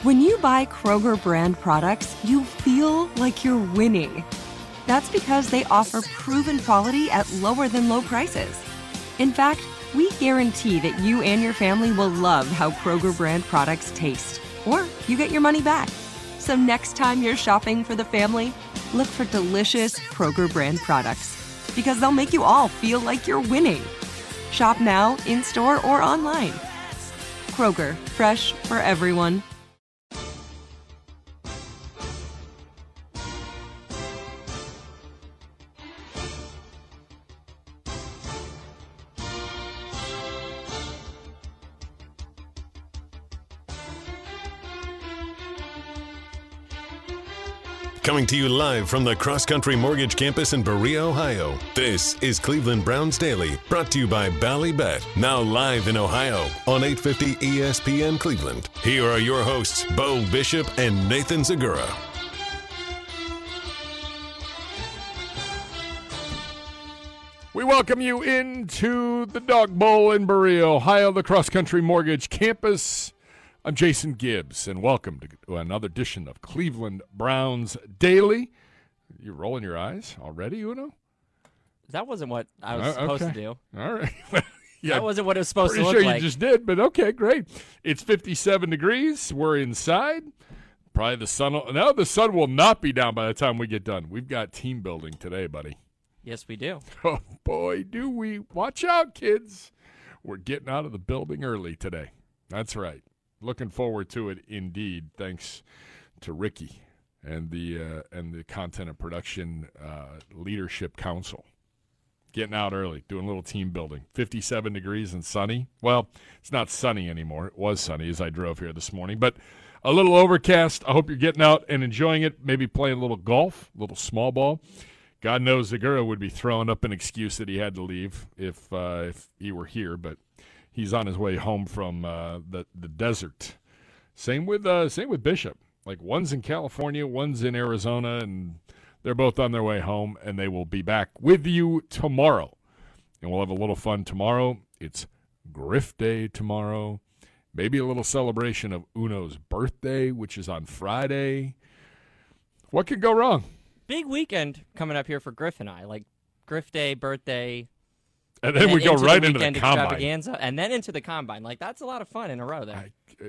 When you buy Kroger brand products, you feel like you're winning. That's because they offer proven quality at lower than low prices. In fact, we guarantee that you and your family will love how Kroger brand products taste, or you get your money back. So next time you're shopping for the family, look for delicious Kroger brand products, because they'll make you all feel like you're winning. Shop now, in-store, or online. Kroger, fresh for everyone. Coming to you live from the Cross Country Mortgage Campus in Berea, Ohio. This is Cleveland Browns Daily, brought to you by Ballybet. Now live in Ohio on 850 ESPN Cleveland. Here are your hosts, Bo Bishop and Nathan Zagura. We welcome you into the Dog Bowl in Berea, Ohio, the Cross Country Mortgage Campus. I'm Jason Gibbs, and welcome to another edition of Cleveland Browns Daily. You're rolling your eyes already, Uno? That wasn't what I was supposed to do. All right. Yeah, that wasn't what it was supposed to look pretty like. sure you just did, but okay, great. It's 57 degrees. We're inside. Probably the sun. The sun will not be down by the time we get done. We've got team building today, buddy. Yes, we do. Oh, boy, do we. Watch out, kids. We're getting out of the building early today. That's right. Looking forward to it indeed, thanks to Ricky and the Content and Production Leadership Council. Getting out early, doing a little team building. 57 degrees and sunny. Well, it's not sunny anymore. It was sunny as I drove here this morning, but a little overcast. I hope you're getting out and enjoying it, maybe playing a little golf, a little small ball. God knows Zagura would be throwing up an excuse that he had to leave if he were here, but he's on his way home from the desert. Same with Bishop. Like, one's in California, one's in Arizona, and they're both on their way home, and they will be back with you tomorrow. And we'll have a little fun tomorrow. It's Griff Day tomorrow. Maybe a little celebration of Uno's birthday, which is on Friday. What could go wrong? Big weekend coming up here for Griff and I. Like, Griff Day, birthday. And then we go right into the combine. Extravaganza, and then into the combine. Like, that's a lot of fun in a row there.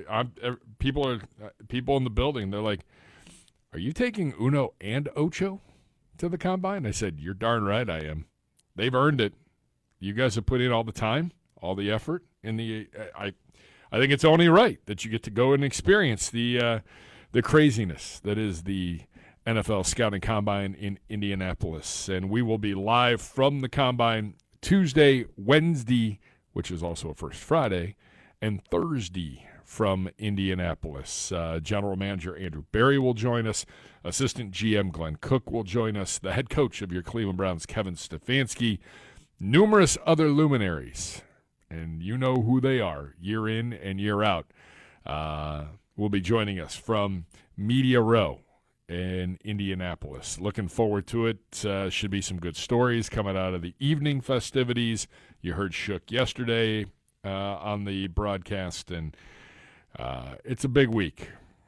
People in the building, they're like, are you taking Uno and Ocho to the combine? I said, you're darn right I am. They've earned it. You guys have put in all the time, all the effort. I think it's only right that you get to go and experience the craziness that is the NFL Scouting Combine in Indianapolis. And we will be live from the combine Tuesday, Wednesday, which is also a First Friday, and Thursday from Indianapolis. General Manager Andrew Berry will join us. Assistant GM Glenn Cook will join us. The head coach of your Cleveland Browns, Kevin Stefanski. Numerous other luminaries, and you know who they are, year in and year out, will be joining us from Media Row in Indianapolis. Looking forward to it. Should be some good stories coming out of the evening festivities. You heard Shook yesterday on the broadcast, and it's a big week.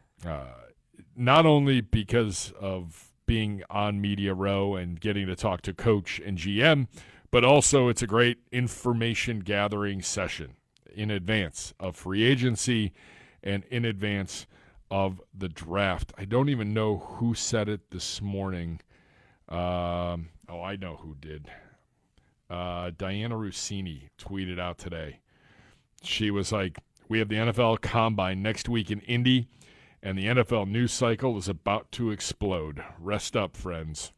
Not only because of being on Media Row and getting to talk to Coach and GM, but also it's a great information gathering session in advance of free agency and in advance of the draft. I don't even know who said it this morning. I know who did. Diana Rossini tweeted out today. She was like, we have the NFL Combine next week in Indy, and the NFL news cycle is about to explode. Rest up, friends.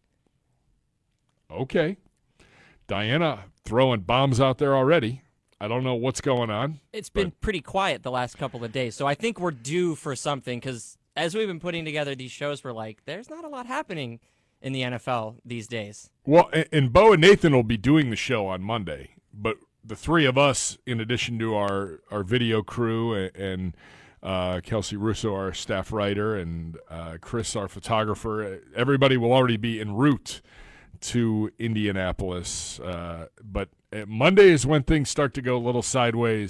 Okay. Diana throwing bombs out there already. I don't know what's going on. It's been pretty quiet the last couple of days, so I think we're due for something because as we've been putting together these shows, we're like, there's not a lot happening in the NFL these days. Well, and Bo and Nathan will be doing the show on Monday, but the three of us, in addition to our video crew and Kelsey Russo, our staff writer, and Chris, our photographer, everybody will already be en route to Indianapolis. But Monday is when things start to go a little sideways,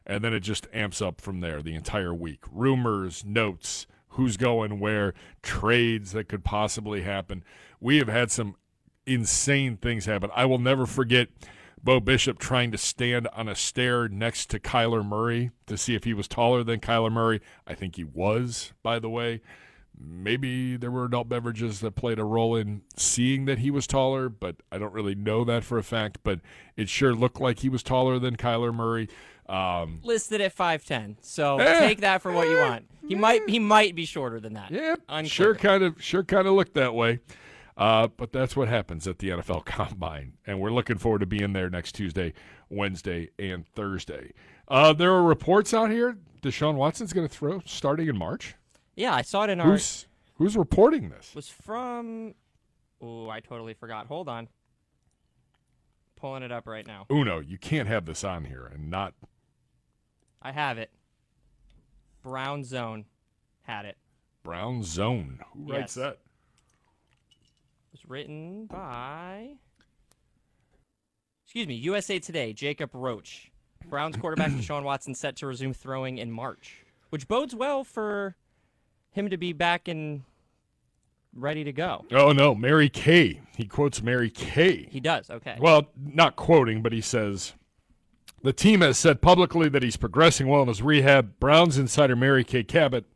And then it just amps up from there the entire week. Rumors, notes, who's going where, trades that could possibly happen. We have had some insane things happen. I will never forget Bo Bishop trying to stand on a stair next to Kyler Murray to see if he was taller than Kyler Murray. I think he was, by the way. Maybe there were adult beverages that played a role in seeing that he was taller, but I don't really know that for a fact. But it sure looked like he was taller than Kyler Murray. Listed at 5'10", so take that for what you want. He might be shorter than that. Yeah, Unclear. sure kind of looked that way. But that's what happens at the NFL Combine, and we're looking forward to being there next Tuesday, Wednesday, and Thursday. There are reports out here Deshaun Watson's going to throw starting in March. Yeah, I saw it in our. Who's reporting this? Was from. Oh, I totally forgot. Hold on. Pulling it up right now. Uno, you can't have this on here and not. I have it. Brown Zone had it. Brown Zone. Who writes that? It was written by. Excuse me, USA Today, Jacob Roach. Browns quarterback Deshaun Watson set to resume throwing in March, which bodes well for him to be back and ready to go. Oh, no, Mary Kay. He quotes Mary Kay. He does, okay. Well, not quoting, but he says, the team has said publicly that he's progressing well in his rehab. Browns insider Mary Kay Cabot,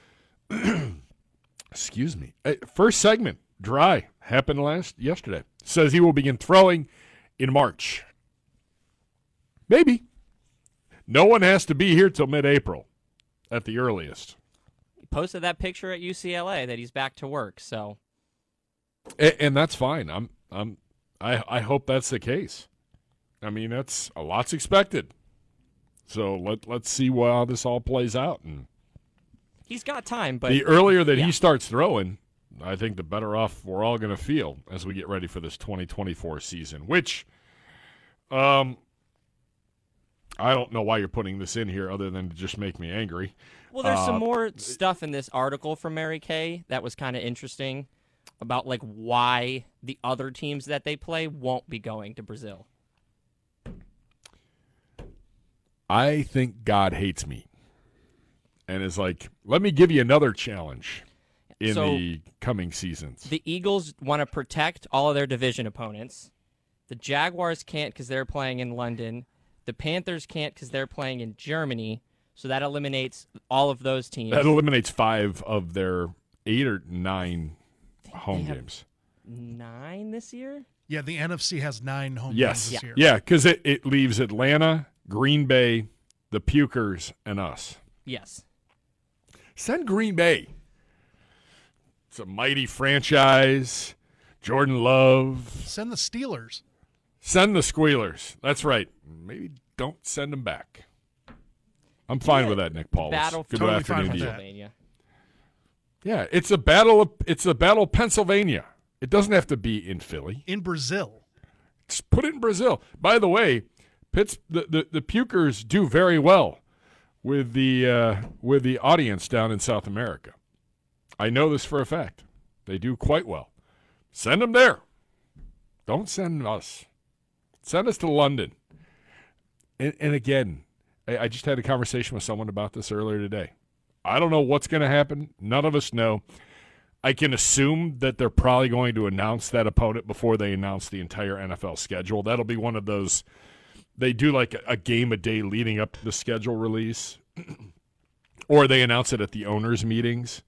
excuse me, first segment, dry, happened yesterday. Says he will begin throwing in March. Maybe. No one has to be here till mid-April at the earliest. He posted that picture at UCLA that he's back to work, so. And that's fine. I hope that's the case. I mean, that's a lot's expected. So let's see how this all plays out. And he's got time, but the earlier that he starts throwing, I think the better off we're all going to feel as we get ready for this 2024 season, which I don't know why you're putting this in here other than to just make me angry. Well, there's some more stuff in this article from Mary Kay that was kind of interesting about like why the other teams that they play won't be going to Brazil. I think God hates me and is like, let me give you another challenge in the coming seasons. The Eagles want to protect all of their division opponents. The Jaguars can't because they're playing in London. The Panthers can't because they're playing in Germany. So that eliminates all of those teams. That eliminates 5 of their 8 or 9 home games. 9 this year? Yeah, the NFC has 9 home games this year. Yeah, because it leaves Atlanta, Green Bay, the Pukers, and us. Yes. Send Green Bay. It's a mighty franchise. Jordan Love. Send the Steelers. Send the Squealers. That's right. Maybe don't send them back. I'm fine with that, Nick Paulus. Good totally afternoon to you. Pennsylvania. Yeah, it's a battle of Pennsylvania. It doesn't have to be in Philly. In Brazil. Just put it in Brazil. By the way, the Pukers do very well with the audience down in South America. I know this for a fact. They do quite well. Send them there. Don't send us. Send us to London. And again, I just had a conversation with someone about this earlier today. I don't know what's going to happen. None of us know. I can assume that they're probably going to announce that opponent before they announce the entire NFL schedule. That'll be one of those, they do like a game a day leading up to the schedule release, or they announce it at the owners' meetings.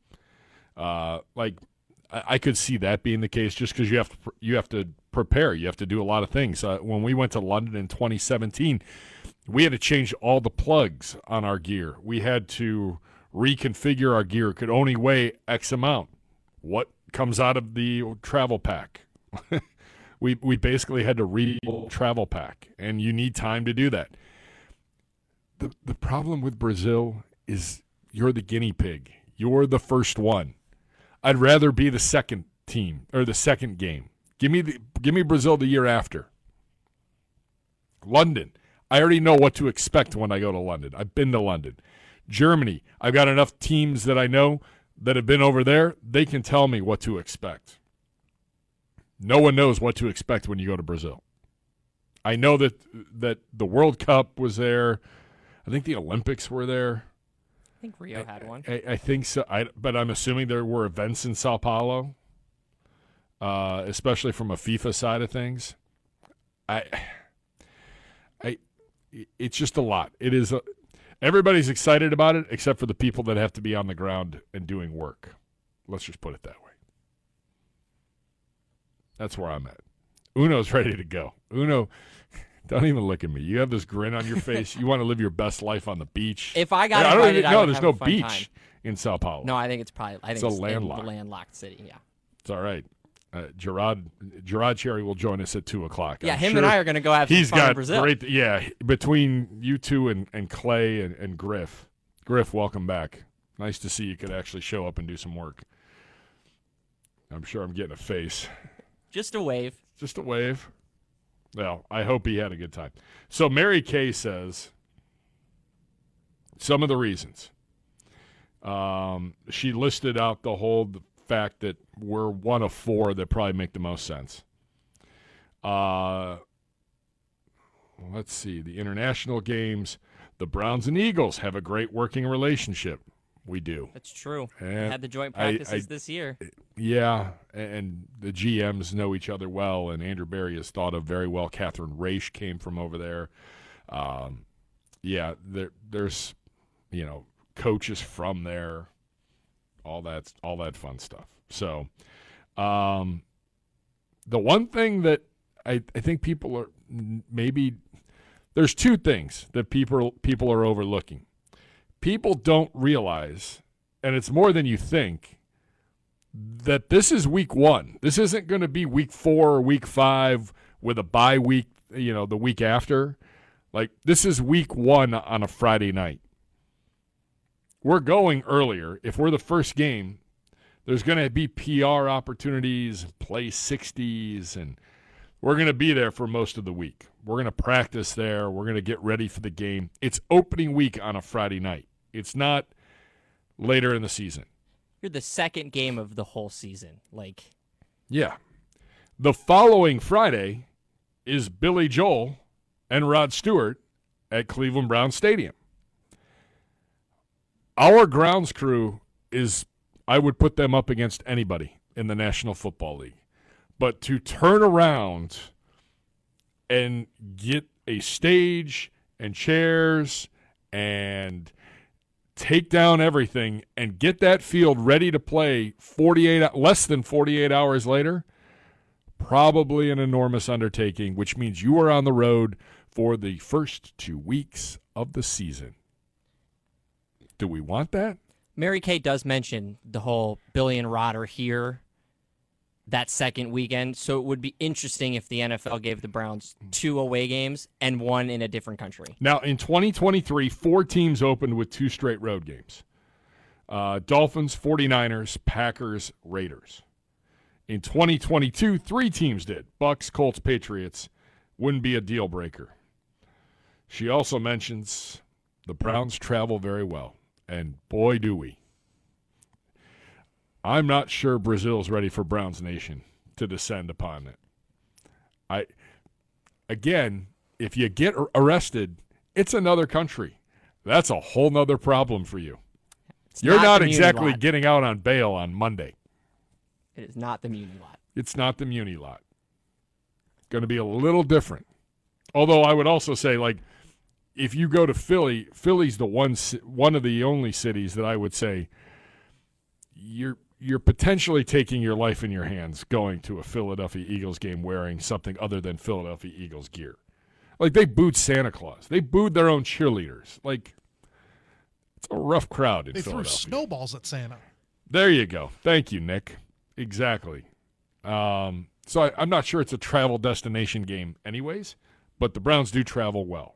I could see that being the case just because you have to prepare. You have to do a lot of things. When we went to London in 2017, we had to change all the plugs on our gear. We had to reconfigure our gear. It could only weigh X amount. What comes out of the travel pack? we basically had to read the travel pack, and you need time to do that. The problem with Brazil is you're the guinea pig. You're the first one. I'd rather be the second team or the second game. Give me Brazil the year after. London. I already know what to expect when I go to London. I've been to London. Germany. I've got enough teams that I know that have been over there. They can tell me what to expect. No one knows what to expect when you go to Brazil. I know that the World Cup was there. I think the Olympics were there. I think Rio had one. I think so. But I'm assuming there were events in Sao Paulo, especially from a FIFA side of things. It's just a lot. It is. Everybody's excited about it, except for the people that have to be on the ground and doing work. Let's just put it that way. That's where I'm at. Uno's ready to go. Uno, don't even look at me. You have this grin on your face. You want to live your best life on the beach. If I got invited, I would there's have no a fun beach time. in Sao Paulo. No, I think it's probably. I think it's landlocked. in the landlocked city. Yeah. It's all right. Gerard Cherry will join us at 2:00. Yeah, I'm him sure and I are going to go have some he's fun in got Brazil. great. Yeah, between you two and Clay and Griff. Griff, welcome back. Nice to see you could actually show up and do some work. I'm sure I'm getting a face. Just a wave. Just a wave. Well, I hope he had a good time. So Mary Kay says some of the reasons. She listed out the fact that we're one of four that probably make the most sense. Let's see. The international games, the Browns and Eagles have a great working relationship. We do. That's true. And We had the joint practices this year. Yeah, and the GMs know each other well, and Andrew Berry is thought of very well. Catherine Raish came from over there. There's coaches from there, all that fun stuff. So, the one thing that I think people are maybe there's two things that people are overlooking. People don't realize, and it's more than you think, that this is week 1. This isn't going to be week 4 or week 5 with a bye week, the week after. Like, this is week 1 on a Friday night. We're going earlier. If we're the first game, there's going to be PR opportunities, play 60s, and we're going to be there for most of the week. We're going to practice there. We're going to get ready for the game. It's opening week on a Friday night. It's not later in the season. You're the second game of the whole season. Yeah. The following Friday is Billy Joel and Rod Stewart at Cleveland Browns Stadium. Our grounds crew I would put them up against anybody in the National Football League. But to turn around and get a stage and chairs and take down everything and get that field ready to play less than 48 hours later, probably an enormous undertaking, which means you are on the road for the first 2 weeks of the season. Do we want that? Mary Kay does mention the whole Billy and Rod are here that second weekend, so it would be interesting if the NFL gave the Browns 2 away games and 1 in a different country. Now, in 2023, 4 teams opened with 2 straight road games. Dolphins, 49ers, Packers, Raiders. In 2022, 3 teams did. Bucks, Colts, Patriots. Wouldn't be a deal breaker. She also mentions the Browns travel very well, and boy do we. I'm not sure Brazil's ready for Browns Nation to descend upon it. Again, if you get arrested, it's another country. That's a whole nother problem for you. You're not exactly getting out on bail on Monday. It is not the Muni lot. It's not the Muni lot. Going to be a little different. Although I would also say, if you go to Philly, Philly's the one of the only cities that I would say you're potentially taking your life in your hands going to a Philadelphia Eagles game wearing something other than Philadelphia Eagles gear. They booed Santa Claus. They booed their own cheerleaders. It's a rough crowd in Philadelphia. They threw snowballs at Santa. There you go. Thank you, Nick. Exactly. So I'm not sure it's a travel destination game anyways, but the Browns do travel well.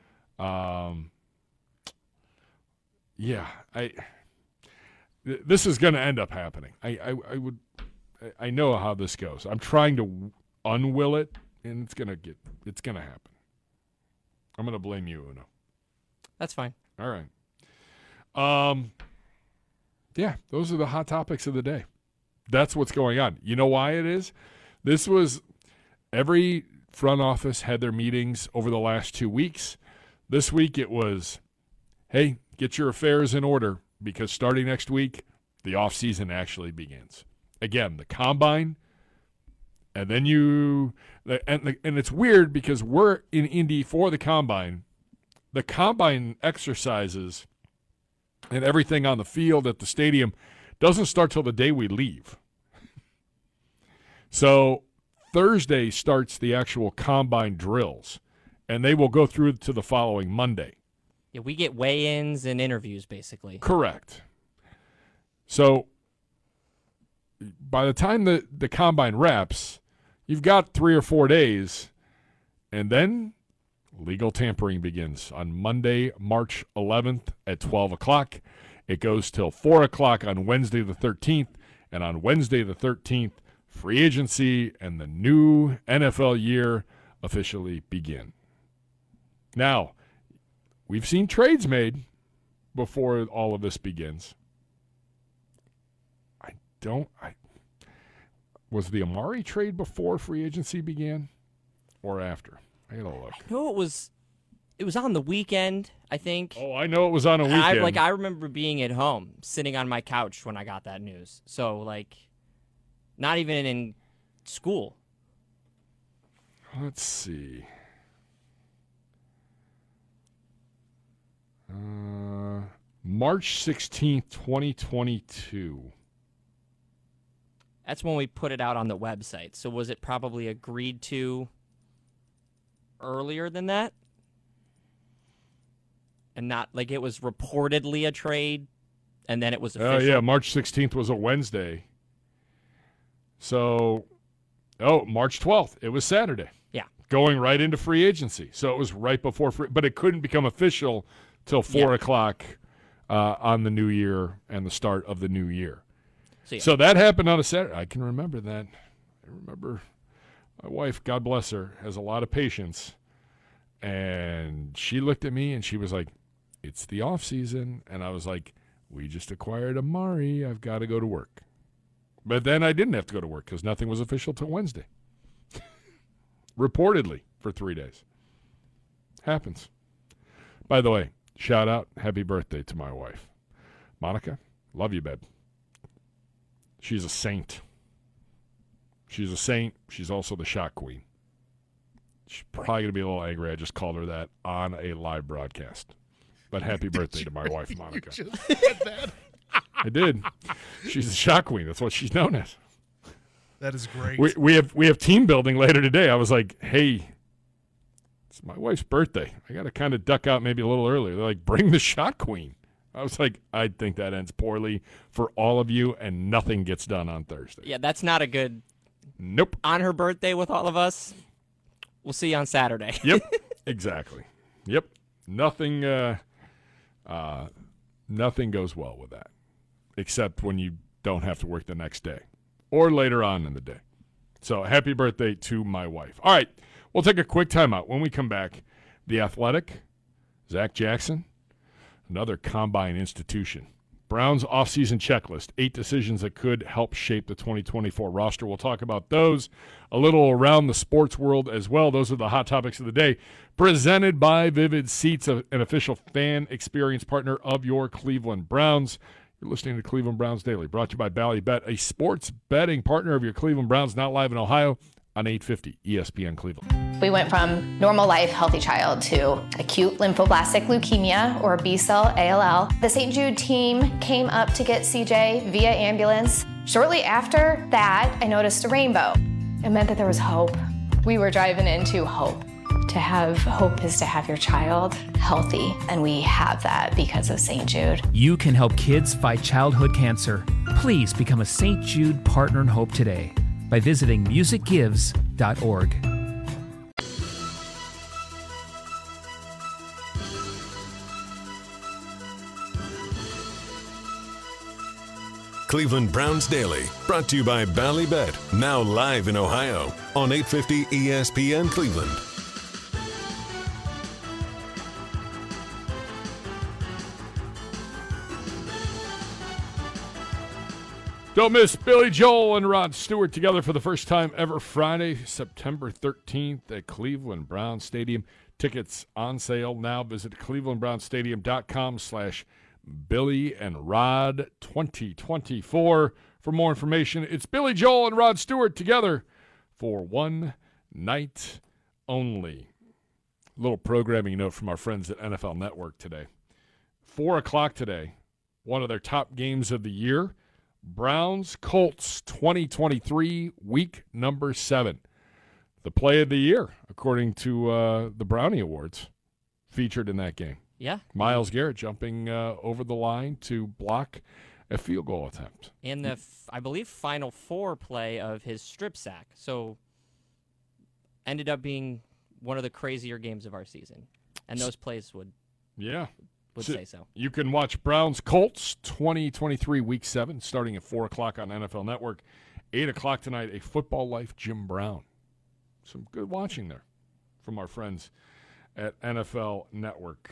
This is going to end up happening. I know how this goes. I'm trying to unwill it, and it's going to happen. I'm going to blame you, Uno. That's fine. All right. Yeah, those are the hot topics of the day. That's what's going on. You know why it is? This was every front office had their meetings over the last 2 weeks. This week it was hey, get your affairs in order because starting next week, the offseason actually begins. Again, the combine, and then and it's weird because we're in Indy for the combine. The combine exercises and everything on the field at the stadium doesn't start till the day we leave. So Thursday starts the actual combine drills, and they will go through to the following Monday. Yeah, we get weigh-ins and interviews, basically. Correct. So by the time the combine wraps, you've got 3 or 4 days, and then legal tampering begins on Monday, March 11th at 12 o'clock. It goes till 4 o'clock on Wednesday the 13th, and on Wednesday the 13th, free agency and the new NFL year officially begin. Now, we've seen trades made before all of this begins. Was the Amari trade before free agency began or after? I gotta look. No, it was on the weekend, I think. Oh, I know it was on a weekend. I remember being at home, sitting on my couch when I got that news. So, not even in school. Let's see. March 16th, 2022. That's when we put it out on the website. So was it probably agreed to earlier than that? And not it was reportedly a trade, and then it was official? Yeah, March 16th was a Wednesday. So, March 12th, it was Saturday. Yeah. Going right into free agency. So it was right before but it couldn't become official till 4 o'clock on the new year and the start of the new year. So that happened on a Saturday. I can remember that. I remember my wife, God bless her, has a lot of patience. And she looked at me and she was like, it's the off season. And I was like, we just acquired Amari. I've got to go to work. But then I didn't have to go to work because nothing was official till Wednesday. Reportedly for 3 days. Happens. By the way, shout out, happy birthday to my wife. Monica, love you, babe. She's a saint. She's a saint. She's also the shot queen. She's probably going to be a little angry. I just called her that on a live broadcast. But happy birthday to my wife, Monica. You just said that. I did. She's the shot queen. That's what she's known as. That is great. We have team building later today. I was like, hey, it's my wife's birthday. I got to kind of duck out maybe a little earlier. They're like, bring the shot queen. I was like, I think that ends poorly for all of you, and nothing gets done on Thursday. Yeah, that's not a good. Nope. On her birthday with all of us, we'll see you on Saturday. Yep, exactly. Yep, nothing. Nothing goes well with that, except when you don't have to work the next day or later on in the day. So, happy birthday to my wife. All right, we'll take a quick timeout. When we come back, The Athletic, Zach Jackson. Another combine institution. Browns offseason checklist, 8 decisions that could help shape the 2024 roster. We'll talk about those, a little around the sports world as well. Those are the hot topics of the day. Presented by Vivid Seats, an official fan experience partner of your Cleveland Browns. You're listening to Cleveland Browns Daily, brought to you by Bally Bet, a sports betting partner of your Cleveland Browns, now live in Ohio on 850 ESPN Cleveland. We went from normal life, healthy child to acute lymphoblastic leukemia, or B-cell ALL. The St. Jude team came up to get CJ via ambulance. Shortly after that, I noticed a rainbow. It meant that there was hope. We were driving into hope. To have hope is to have your child healthy, and we have that because of St. Jude. You can help kids fight childhood cancer. Please become a St. Jude Partner in Hope today by visiting musicgives.org. Cleveland Browns Daily, brought to you by Bally Bet, now live in Ohio on 850 ESPN Cleveland. Don't miss Billy Joel and Rod Stewart together for the first time ever Friday, September 13th at Cleveland Browns Stadium. Tickets on sale now. Visit clevelandbrownstadium.com/Billy and Rod 2024 for more information. It's Billy Joel and Rod Stewart together for one night only. Little programming note from our friends at NFL Network today. 4 o'clock today, one of their top games of the year, Browns-Colts 2023, week number 7. The play of the year, according to the Brownie Awards, featured in that game. Yeah. Myles Garrett jumping over the line to block a field goal attempt. And the, I believe, Final Four play of his strip sack. So ended up being one of the crazier games of our season. And those plays would say so. You can watch Browns-Colts 2023 Week 7 starting at 4 o'clock on NFL Network. 8 o'clock tonight, A Football Life, Jim Brown. Some good watching there from our friends at NFL Network.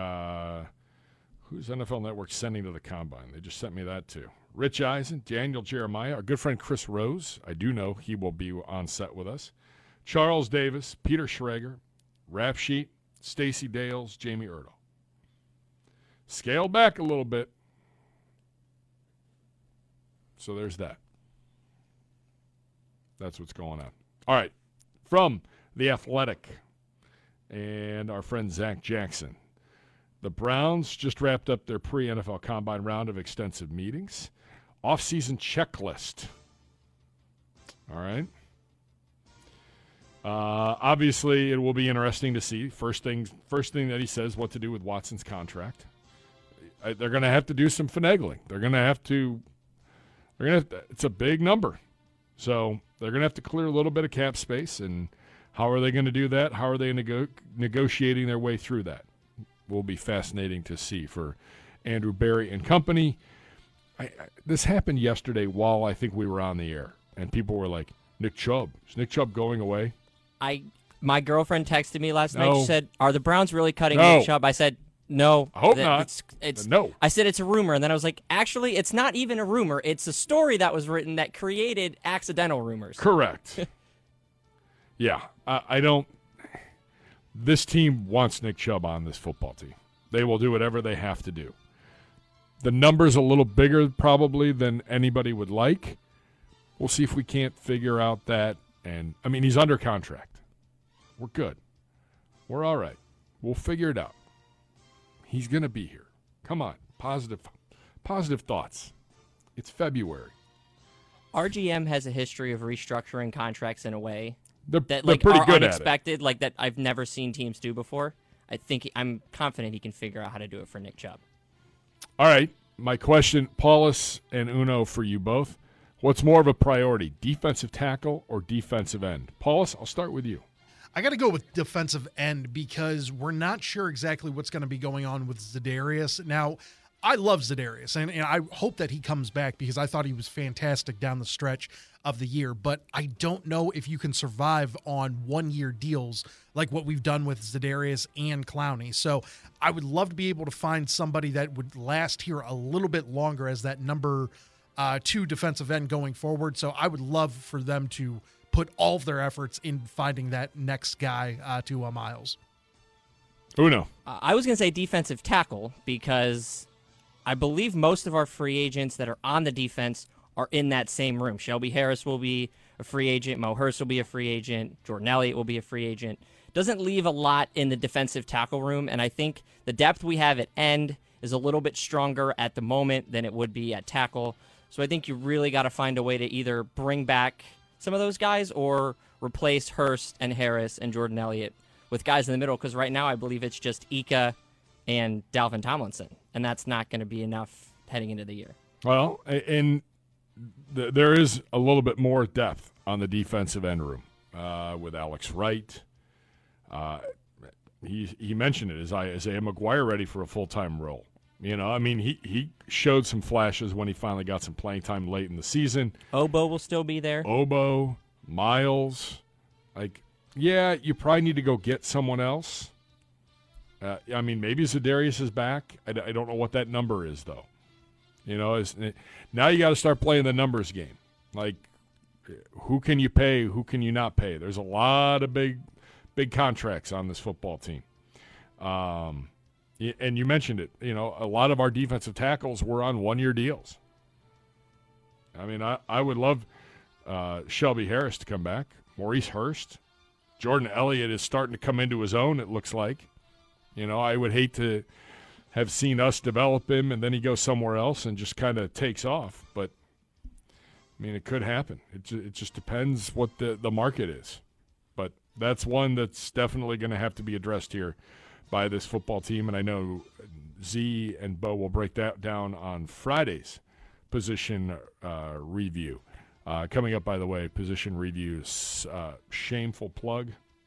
Who's NFL Network sending to the Combine? They just sent me that too. Rich Eisen, Daniel Jeremiah, our good friend Chris Rose. I do know he will be on set with us. Charles Davis, Peter Schrager, Rap Sheet, Stacey Dales, Jamie Erdahl. Scale back a little bit. So there's that. That's what's going on. All right. From The Athletic and our friend Zach Jackson. The Browns just wrapped up their pre-NFL Combine round of extensive meetings. Off-season checklist. All right. Obviously, it will be interesting to see. First thing that he says, what to do with Watson's contract. They're going to have to do some finagling. It's a big number. So they're going to have to clear a little bit of cap space. And how are they going to do that? How are they negotiating their way through that? Will be fascinating to see for Andrew Berry and company. This happened yesterday while I think we were on the air. And people were like, Nick Chubb. Is Nick Chubb going away? My girlfriend texted me last night. She said, "Are the Browns really cutting Nick Chubb?" I said, "No." I hope not. No. I said it's a rumor, and then I was like, "Actually, it's not even a rumor. It's a story that was written that created accidental rumors." Correct. Yeah, I don't. This team wants Nick Chubb on this football team. They will do whatever they have to do. The number's a little bigger probably than anybody would like. We'll see if we can't figure out that. And I mean, he's under contract. We're good. We're all right. We'll figure it out. He's going to be here. Come on. Positive thoughts. It's February. RGM has a history of restructuring contracts in a way they're that pretty are good unexpected, at it. like that I've never seen teams do before. I'm confident he can figure out how to do it for Nick Chubb. All right. My question, Paulus and Uno, for you both. What's more of a priority, defensive tackle or defensive end? Paulus, I'll start with you. I got to go with defensive end because we're not sure exactly what's going to be going on with Za'Darius. Now, I love Za'Darius, and I hope that he comes back because I thought he was fantastic down the stretch of the year. But I don't know if you can survive on one-year deals like what we've done with Za'Darius and Clowney. So I would love to be able to find somebody that would last here a little bit longer as that number 2 defensive end going forward. So I would love for them to put all of their efforts in finding that next guy to Myles. Uno. I was going to say defensive tackle because I believe most of our free agents that are on the defense are in that same room. Shelby Harris will be a free agent. Mo Hurst will be a free agent. Jordan Elliott will be a free agent. Doesn't leave a lot in the defensive tackle room, and I think the depth we have at end is a little bit stronger at the moment than it would be at tackle. So I think you really got to find a way to either bring back some of those guys or replace Hurst and Harris and Jordan Elliott with guys in the middle, because right now I believe it's just Ika and Dalvin Tomlinson, and that's not going to be enough heading into the year. Well, and there is a little bit more depth on the defensive end room with Alex Wright. He mentioned it. Is Isaiah McGuire ready for a full-time role? You know, I mean, he showed some flashes when he finally got some playing time late in the season. Obo will still be there. Obo, Miles. Yeah, you probably need to go get someone else. I mean, maybe Za'Darius is back. I don't know what that number is, though. You know, now you got to start playing the numbers game. Like, who can you pay? Who can you not pay? There's a lot of big big contracts on this football team. And you mentioned it. You know, a lot of our defensive tackles were on one-year deals. I mean, I would love Shelby Harris to come back. Maurice Hurst. Jordan Elliott is starting to come into his own, it looks like. You know, I would hate to have seen us develop him and then he goes somewhere else and just kind of takes off. But, I mean, it could happen. It just depends what the market is. But that's one that's definitely going to have to be addressed here by this football team. And I know Z and Bo will break that down on Friday's position review. Coming up, by the way, position reviews, shameless plug.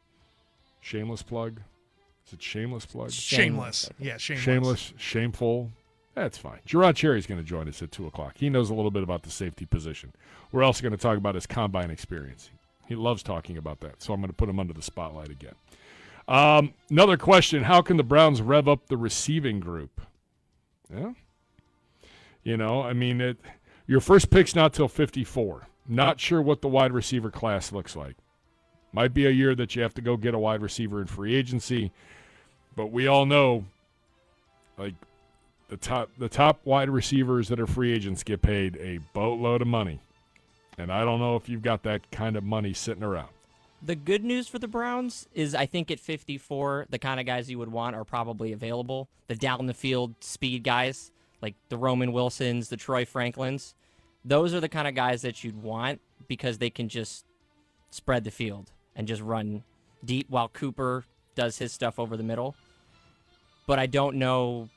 Is it shameless plug? Shameless. Yeah, shameless. Shameless, shameful. That's fine. Gerard Cherry's going to join us at 2 o'clock. He knows a little bit about the safety position. We're also going to talk about his combine experience. He loves talking about that, so I'm going to put him under the spotlight again. Another question, how can the Browns rev up the receiving group? Yeah. You know, I mean, your first pick's not till 54. Not sure what the wide receiver class looks like. Might be a year that you have to go get a wide receiver in free agency, but we all know, like, the top wide receivers that are free agents get paid a boatload of money, and I don't know if you've got that kind of money sitting around. The good news for the Browns is I think at 54, the kind of guys you would want are probably available. The down-the-field speed guys, like the Roman Wilsons, the Troy Franklins. Those are the kind of guys that you'd want because they can just spread the field and just run deep while Cooper does his stuff over the middle. But I don't know,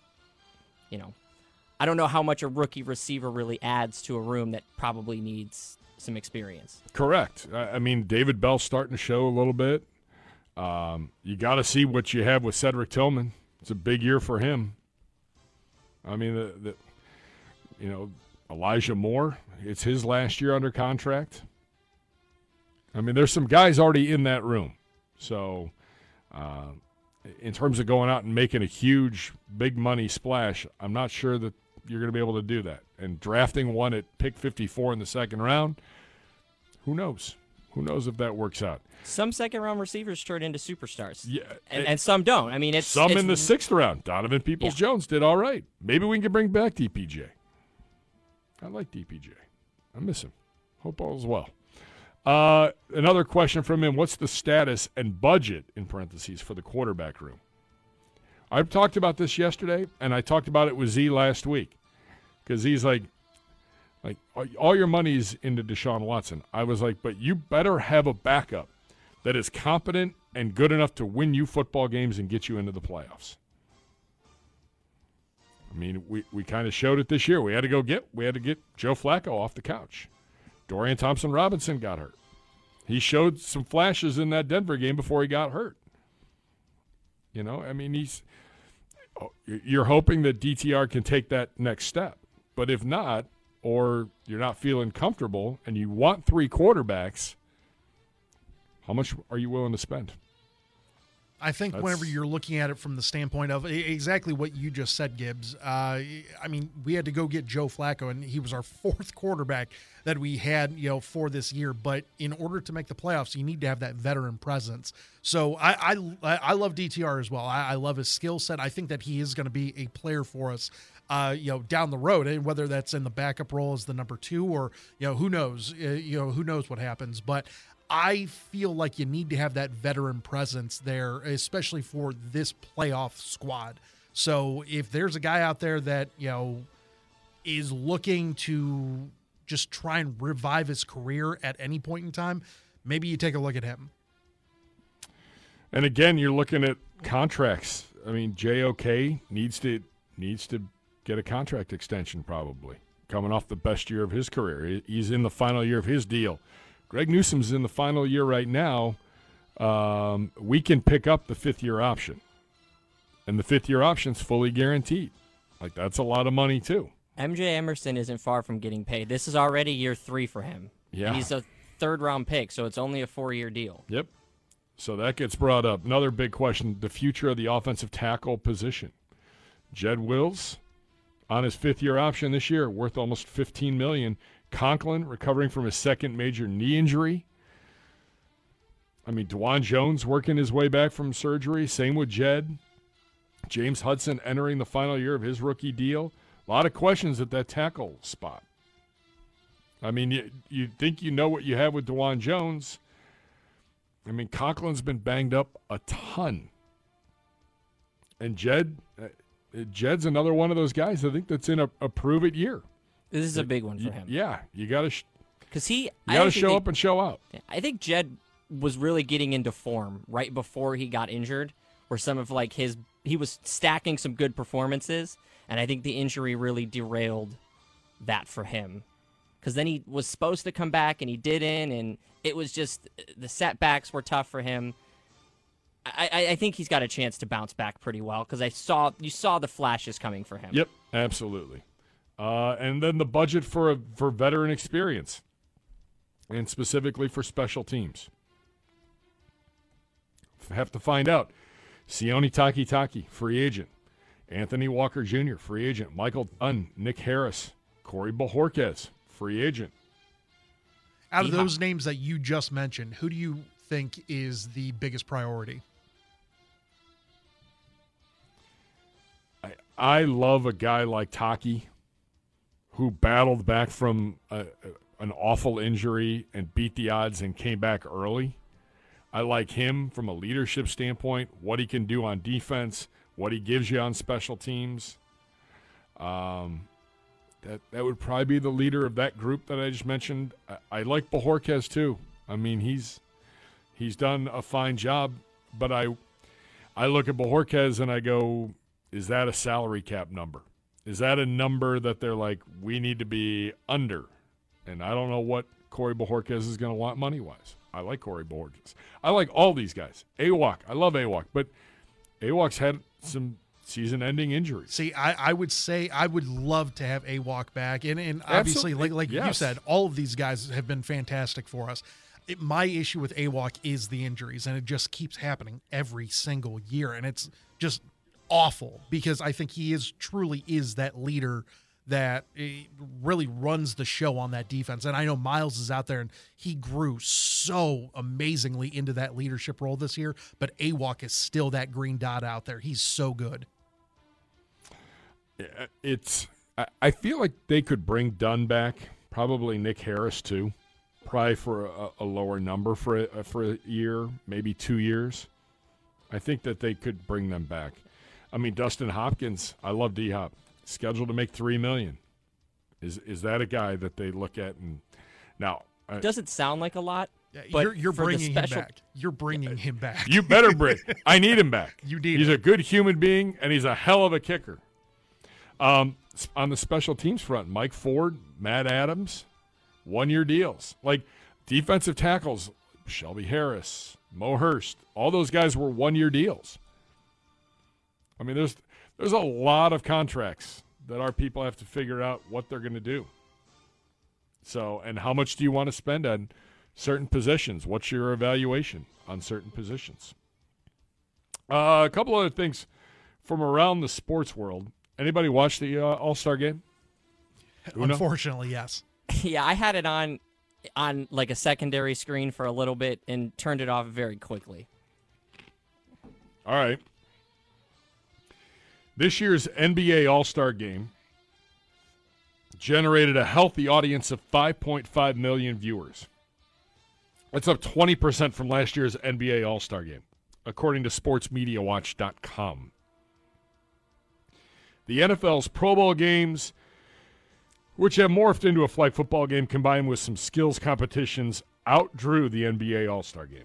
I don't know how much a rookie receiver really adds to a room that probably needs some experience. Correct. I mean, David Bell's starting to show a little bit. You got to see what you have with Cedric Tillman. It's a big year for him. I mean, Elijah Moore, it's his last year under contract. I mean, there's some guys already in that room. So, in terms of going out and making a huge, big money splash, I'm not sure that you're going to be able to do that. And drafting one at pick 54 in the second round, who knows? Who knows if that works out? Some second-round receivers turn into superstars. Yeah, and some don't. I mean, it's in the sixth round. Donovan Peoples-Jones did all right. Maybe we can bring back DPJ. I like DPJ. I miss him. Hope all's well. Another question from him, what's the status and budget, in parentheses, for the quarterback room? I talked about this yesterday, and I talked about it with Z last week. Because he's like, all your money's into Deshaun Watson. I was like, but you better have a backup that is competent and good enough to win you football games and get you into the playoffs. I mean, we kind of showed it this year. We had to get Joe Flacco off the couch. Dorian Thompson-Robinson got hurt. He showed some flashes in that Denver game before he got hurt. You know, I mean, you're hoping that DTR can take that next step. But if not, or you're not feeling comfortable and you want three quarterbacks, how much are you willing to spend? I think whenever you're looking at it from the standpoint of exactly what you just said, Gibbs, I mean, we had to go get Joe Flacco, and he was our fourth quarterback that we had, for this year. But in order to make the playoffs, you need to have that veteran presence. So I love DTR as well. I love his skill set. I think that he is going to be a player for us, down the road, and whether that's in the backup role as the number two or, who knows, who knows what happens. But I feel like you need to have that veteran presence there, especially for this playoff squad. So if there's a guy out there that, is looking to just try and revive his career at any point in time, maybe you take a look at him. And again, you're looking at contracts. I mean, JOK needs to get a contract extension probably, coming off the best year of his career. He's in the final year of his deal. Greg Newsom's in the final year right now. We can pick up the fifth-year option. And the fifth-year option's fully guaranteed. Like, that's a lot of money, too. MJ Emerson isn't far from getting paid. This is already year 3 for him. Yeah. And he's a third-round pick, so it's only a 4-year deal. Yep. So that gets brought up. Another big question, the future of the offensive tackle position. Jed Wills, on his fifth-year option this year, worth almost $15 million. Conklin recovering from his second major knee injury. I mean, DeJuan Jones working his way back from surgery. Same with Jed. James Hudson entering the final year of his rookie deal. A lot of questions at that tackle spot. I mean, you think you know what you have with DeJuan Jones. I mean, Conklin's been banged up a ton. And Jed's another one of those guys I think that's in a prove-it year. This is a big one for him. Yeah, you got to show up and show out. I think Jed was really getting into form right before he got injured, where some of like he was stacking some good performances, and I think the injury really derailed that for him. Because then he was supposed to come back, and he didn't, and it was just the setbacks were tough for him. I think he's got a chance to bounce back pretty well because you saw the flashes coming for him. Yep, absolutely. And then the budget for veteran experience, and specifically for special teams. Have to find out. Sione Takitaki, free agent. Anthony Walker Jr., free agent. Michael Dunn, Nick Harris, Corey Bojorquez, free agent. Out of those names that you just mentioned, who do you think is the biggest priority? I love a guy like Taki, who battled back from an awful injury and beat the odds and came back early. I like him from a leadership standpoint, what he can do on defense, what he gives you on special teams. That would probably be the leader of that group that I just mentioned. I like Bojorquez too. I mean, he's done a fine job, but I look at Bojorquez and I go, is that a salary cap number? Is that a number that they're like, we need to be under? And I don't know what Corey Bojorquez is going to want money-wise. I like Corey Bojorquez. I like all these guys. Awok, I love Awok, but Awok's had some season-ending injuries. See, I would say I would love to have Awok back, and obviously, like yes. you said, all of these guys have been fantastic for us. My issue with Awok is the injuries, and it just keeps happening every single year, and it's just awful because I think he truly is that leader that really runs the show on that defense. And I know Miles is out there, and he grew so amazingly into that leadership role this year, but Awok is still that green dot out there. He's so good. I feel like they could bring Dunn back, probably Nick Harris too, probably for a lower number for a year, maybe 2 years. I think that they could bring them back. I mean, Dustin Hopkins, I love D-Hop, scheduled to make $3 million. Is that a guy that they look at? And now it doesn't sound like a lot. Yeah, but you're bringing him back. You're bringing him back. You better bring. I need him back. He's a good human being, and he's a hell of a kicker. On the special teams front, Mike Ford, Matt Adams, 1-year deals. Like defensive tackles, Shelby Harris, Mo Hurst, all those guys were 1-year deals. I mean, there's a lot of contracts that our people have to figure out what they're going to do. So, and how much do you want to spend on certain positions? What's your evaluation on certain positions? A couple other things from around the sports world. Anybody watch the All-Star game? Uno? Unfortunately, yes. Yeah, I had it on like a secondary screen for a little bit and turned it off very quickly. All right. This year's NBA All-Star Game generated a healthy audience of 5.5 million viewers. That's up 20% from last year's NBA All-Star Game, according to SportsMediaWatch.com. The NFL's Pro Bowl games, which have morphed into a flag football game combined with some skills competitions, outdrew the NBA All-Star Game.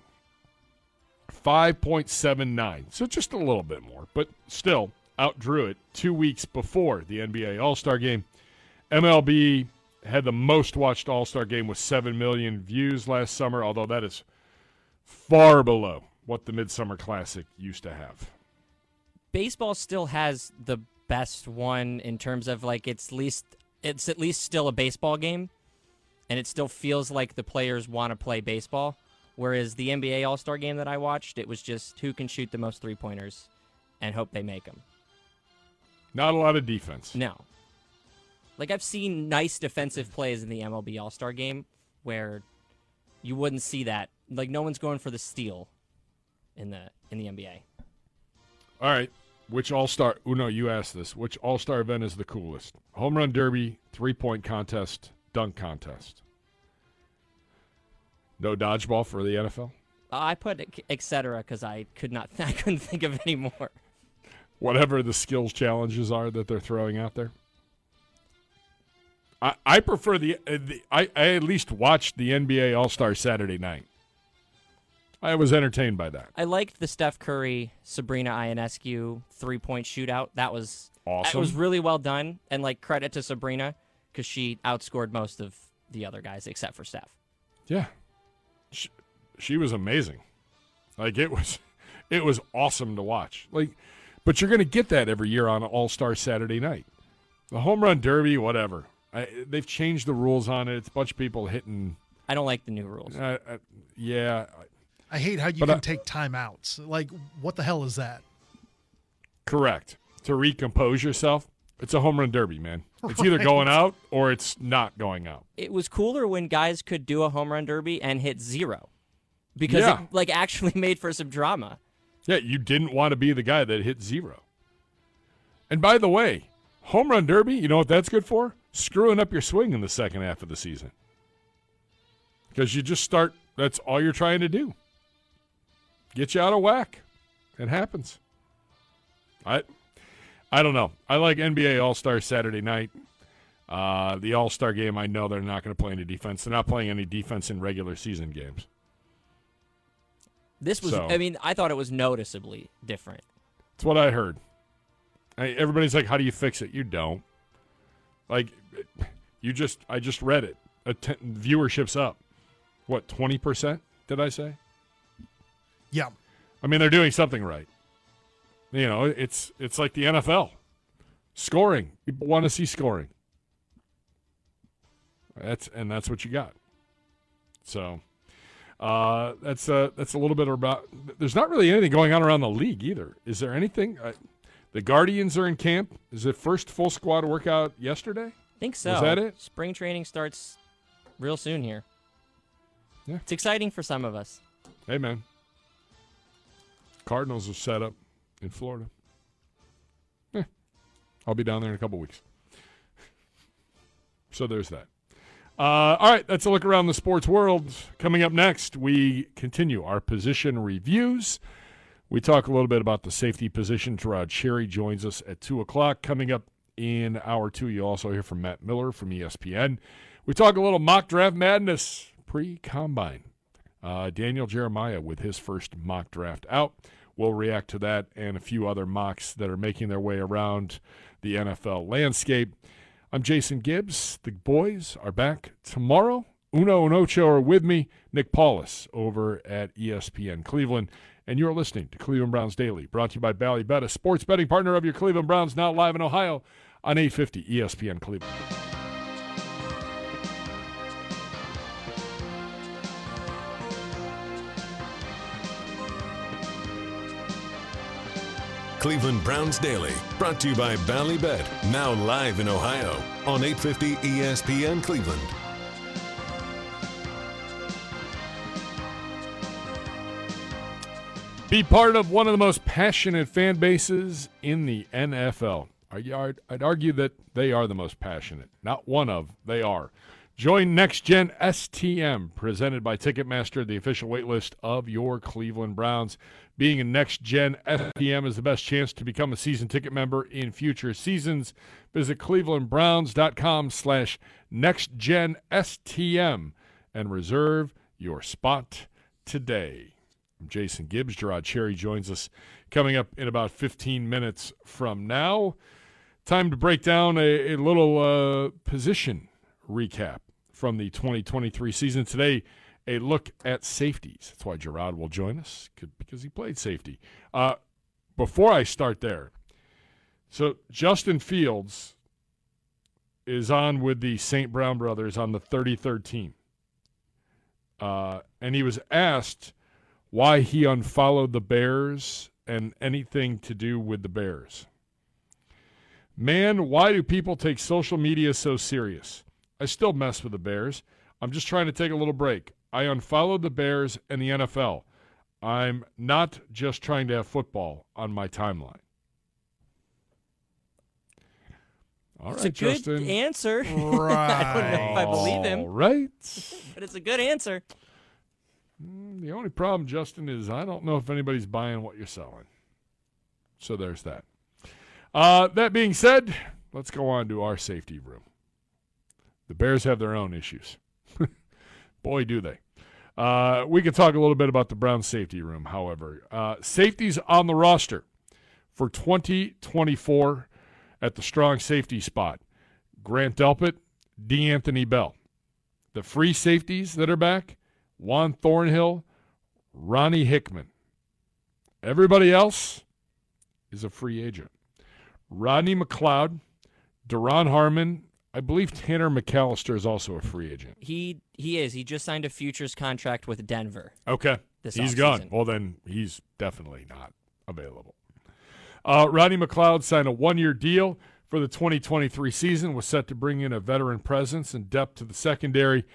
5.79, so just a little bit more, but still outdrew it 2 weeks before the NBA All-Star Game. MLB had the most watched All-Star Game with 7 million views last summer, although that is far below what the Midsummer Classic used to have. Baseball still has the best one in terms of like it's at least still a baseball game, and it still feels like the players want to play baseball. Whereas the NBA All-Star Game that I watched, it was just who can shoot the most three-pointers and hope they make them. Not a lot of defense. No. Like, I've seen nice defensive plays in the MLB All-Star Game where you wouldn't see that Like no one's going for the steal in the NBA. All right. Which All-Star – Uno, you asked this. Which All-Star event is the coolest? Home run derby, three-point contest, dunk contest. No dodgeball for the NFL? I put et cetera because I couldn't think of any more. Whatever the skills challenges are that they're throwing out there. I prefer I at least watched the NBA All-Star Saturday night. I was entertained by that. I liked the Steph Curry, Sabrina Ionescu three-point shootout. That was awesome. It was really well done, and like credit to Sabrina because she outscored most of the other guys except for Steph. Yeah, she was amazing. Like it was awesome to watch. Like, but you're going to get that every year on All-Star Saturday night. The home run derby, whatever. They've changed the rules on it. It's a bunch of people hitting. I don't like the new rules. Yeah. I hate how you can take timeouts. Like, what the hell is that? Correct. To recompose yourself. It's a home run derby, man. It's either going out or it's not going out. It was cooler when guys could do a home run derby and hit zero because it actually made for some drama. Yeah, you didn't want to be the guy that hit zero. And by the way, home run derby, you know what that's good for? Screwing up your swing in the second half of the season. Because you just start, that's all you're trying to do. Get you out of whack. It happens. I don't know. I like NBA All-Star Saturday night. The All-Star game, I know they're not going to play any defense. They're not playing any defense in regular season games. I thought it was noticeably different. That's what I heard. Everybody's like, how do you fix it? You don't. Like, I just read it. Viewership's up. What, 20%, did I say? Yeah. I mean, they're doing something right. You know, it's like the NFL. Scoring. People want to see scoring. That's what you got. So, that's a little bit about. There's not really anything going on around the league either. Is there anything? The Guardians are in camp. Is it first full squad workout yesterday? I think so. Was that it? Spring training starts real soon here. Yeah. It's exciting for some of us. Hey, man. Cardinals are set up in Florida. I'll be down there in a couple weeks. So there's that. All right, that's a look around the sports world. Coming up next, we continue our position reviews. We talk a little bit about the safety position. Gerard Cherry joins us at 2 o'clock. Coming up in hour 2, you'll also hear from Matt Miller from ESPN. We talk a little mock draft madness pre-combine. Daniel Jeremiah with his first mock draft out. We'll react to that and a few other mocks that are making their way around the NFL landscape. I'm Jason Gibbs. The boys are back tomorrow. Uno and Ocho are with me. Nick Paulus over at ESPN Cleveland. And you're listening to Cleveland Browns Daily, brought to you by Bally Bet, a sports betting partner of your Cleveland Browns, now live in Ohio on 850 ESPN Cleveland. Cleveland Browns Daily, brought to you by Bally Bet, now live in Ohio on 850 ESPN Cleveland. Be part of one of the most passionate fan bases in the NFL. I'd argue that they are the most passionate. Not one of, they are. Join Next Gen STM, presented by Ticketmaster, the official waitlist of your Cleveland Browns. Being a Next Gen STM is the best chance to become a season ticket member in future seasons. Visit clevelandbrowns.com/nextgenstm and reserve your spot today. I'm Jason Gibbs. Gerard Cherry joins us coming up in about 15 minutes from now. Time to break down a little position recap from the 2023 season. Today, a look at safeties. That's why Gerard will join us, because he played safety. Before I start there, so Justin Fields is on with the St. Brown brothers on the 33rd team. And he was asked why he unfollowed the Bears and anything to do with the Bears. Man, why do people take social media so serious? I still mess with the Bears. I'm just trying to take a little break. I unfollowed the Bears and the NFL. I'm not just trying to have football on my timeline. All right, it's a Justin. good answer. Right. I don't know if I believe him, All right. but it's a good answer. The only problem, Justin, is I don't know if anybody's buying what you're selling. So there's that. That being said, let's go on to our safety room. The Bears have their own issues. Boy, do they. We could talk a little bit about the Browns safety room, however. Safeties on the roster for 2024 at the strong safety spot. Grant Delpit, D'Anthony Bell. The free safeties that are back, Juan Thornhill, Ronnie Hickman. Everybody else is a free agent. Rodney McLeod, Duron Harmon, I believe Tanner McAllister is also a free agent. He is. He just signed a futures contract with Denver. Okay. This He's offseason. gone. Well, then he's definitely not available. Rodney McLeod signed a one-year deal for the 2023 season, was set to bring in a veteran presence and depth to the secondary.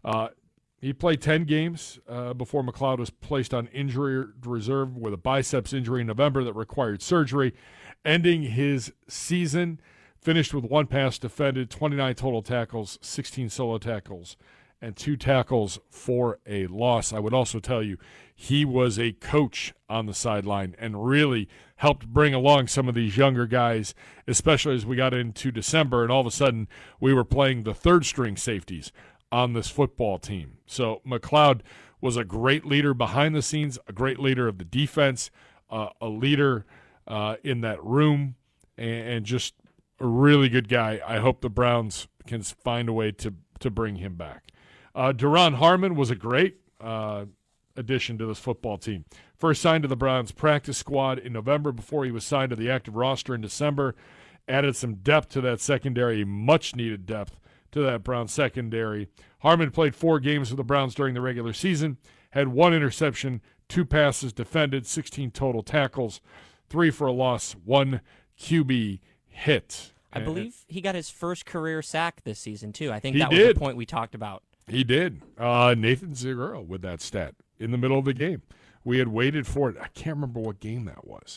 He played 10 games before McLeod was placed on injury reserve with a biceps injury in November that required surgery, ending his season. Finished with 1 pass defended, 29 total tackles, 16 solo tackles, and 2 tackles for a loss. I would also tell you he was a coach on the sideline and really helped bring along some of these younger guys, especially as we got into December and all of a sudden we were playing the third-string safeties on this football team. So McLeod was a great leader behind the scenes, a great leader of the defense, a leader in that room, and just a really good guy. I hope the Browns can find a way to bring him back. Duron Harmon was a great addition to this football team. First signed to the Browns practice squad in November before he was signed to the active roster in December. Added some depth to that secondary, much-needed depth to that Browns secondary. Harmon played 4 games with the Browns during the regular season, had 1 interception, 2 passes defended, 16 total tackles, 3 for a loss, 1 QB hit. I believe he got his first career sack this season, too. I think He that was did. the point we talked about. He did. Nathan Zaguro with that stat in the middle of the game. We had waited for it. I can't remember what game that was.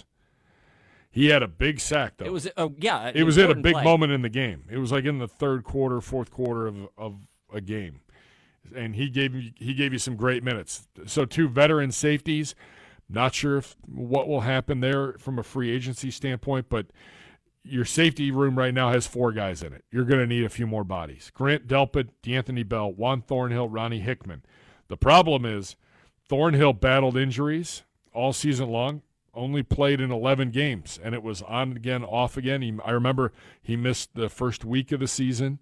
He had a big sack, though. It was, It was at a big moment in the game. It was like in the third quarter, fourth quarter of a game. And he gave you some great minutes. So 2 veteran safeties. Not sure what will happen there from a free agency standpoint, but your safety room right now has 4 guys in it. You're going to need a few more bodies. Grant Delpit, D'Anthony Bell, Juan Thornhill, Ronnie Hickman. The problem is Thornhill battled injuries all season long, only played in 11 games, and it was on again, off again. I remember he missed the first week of the season,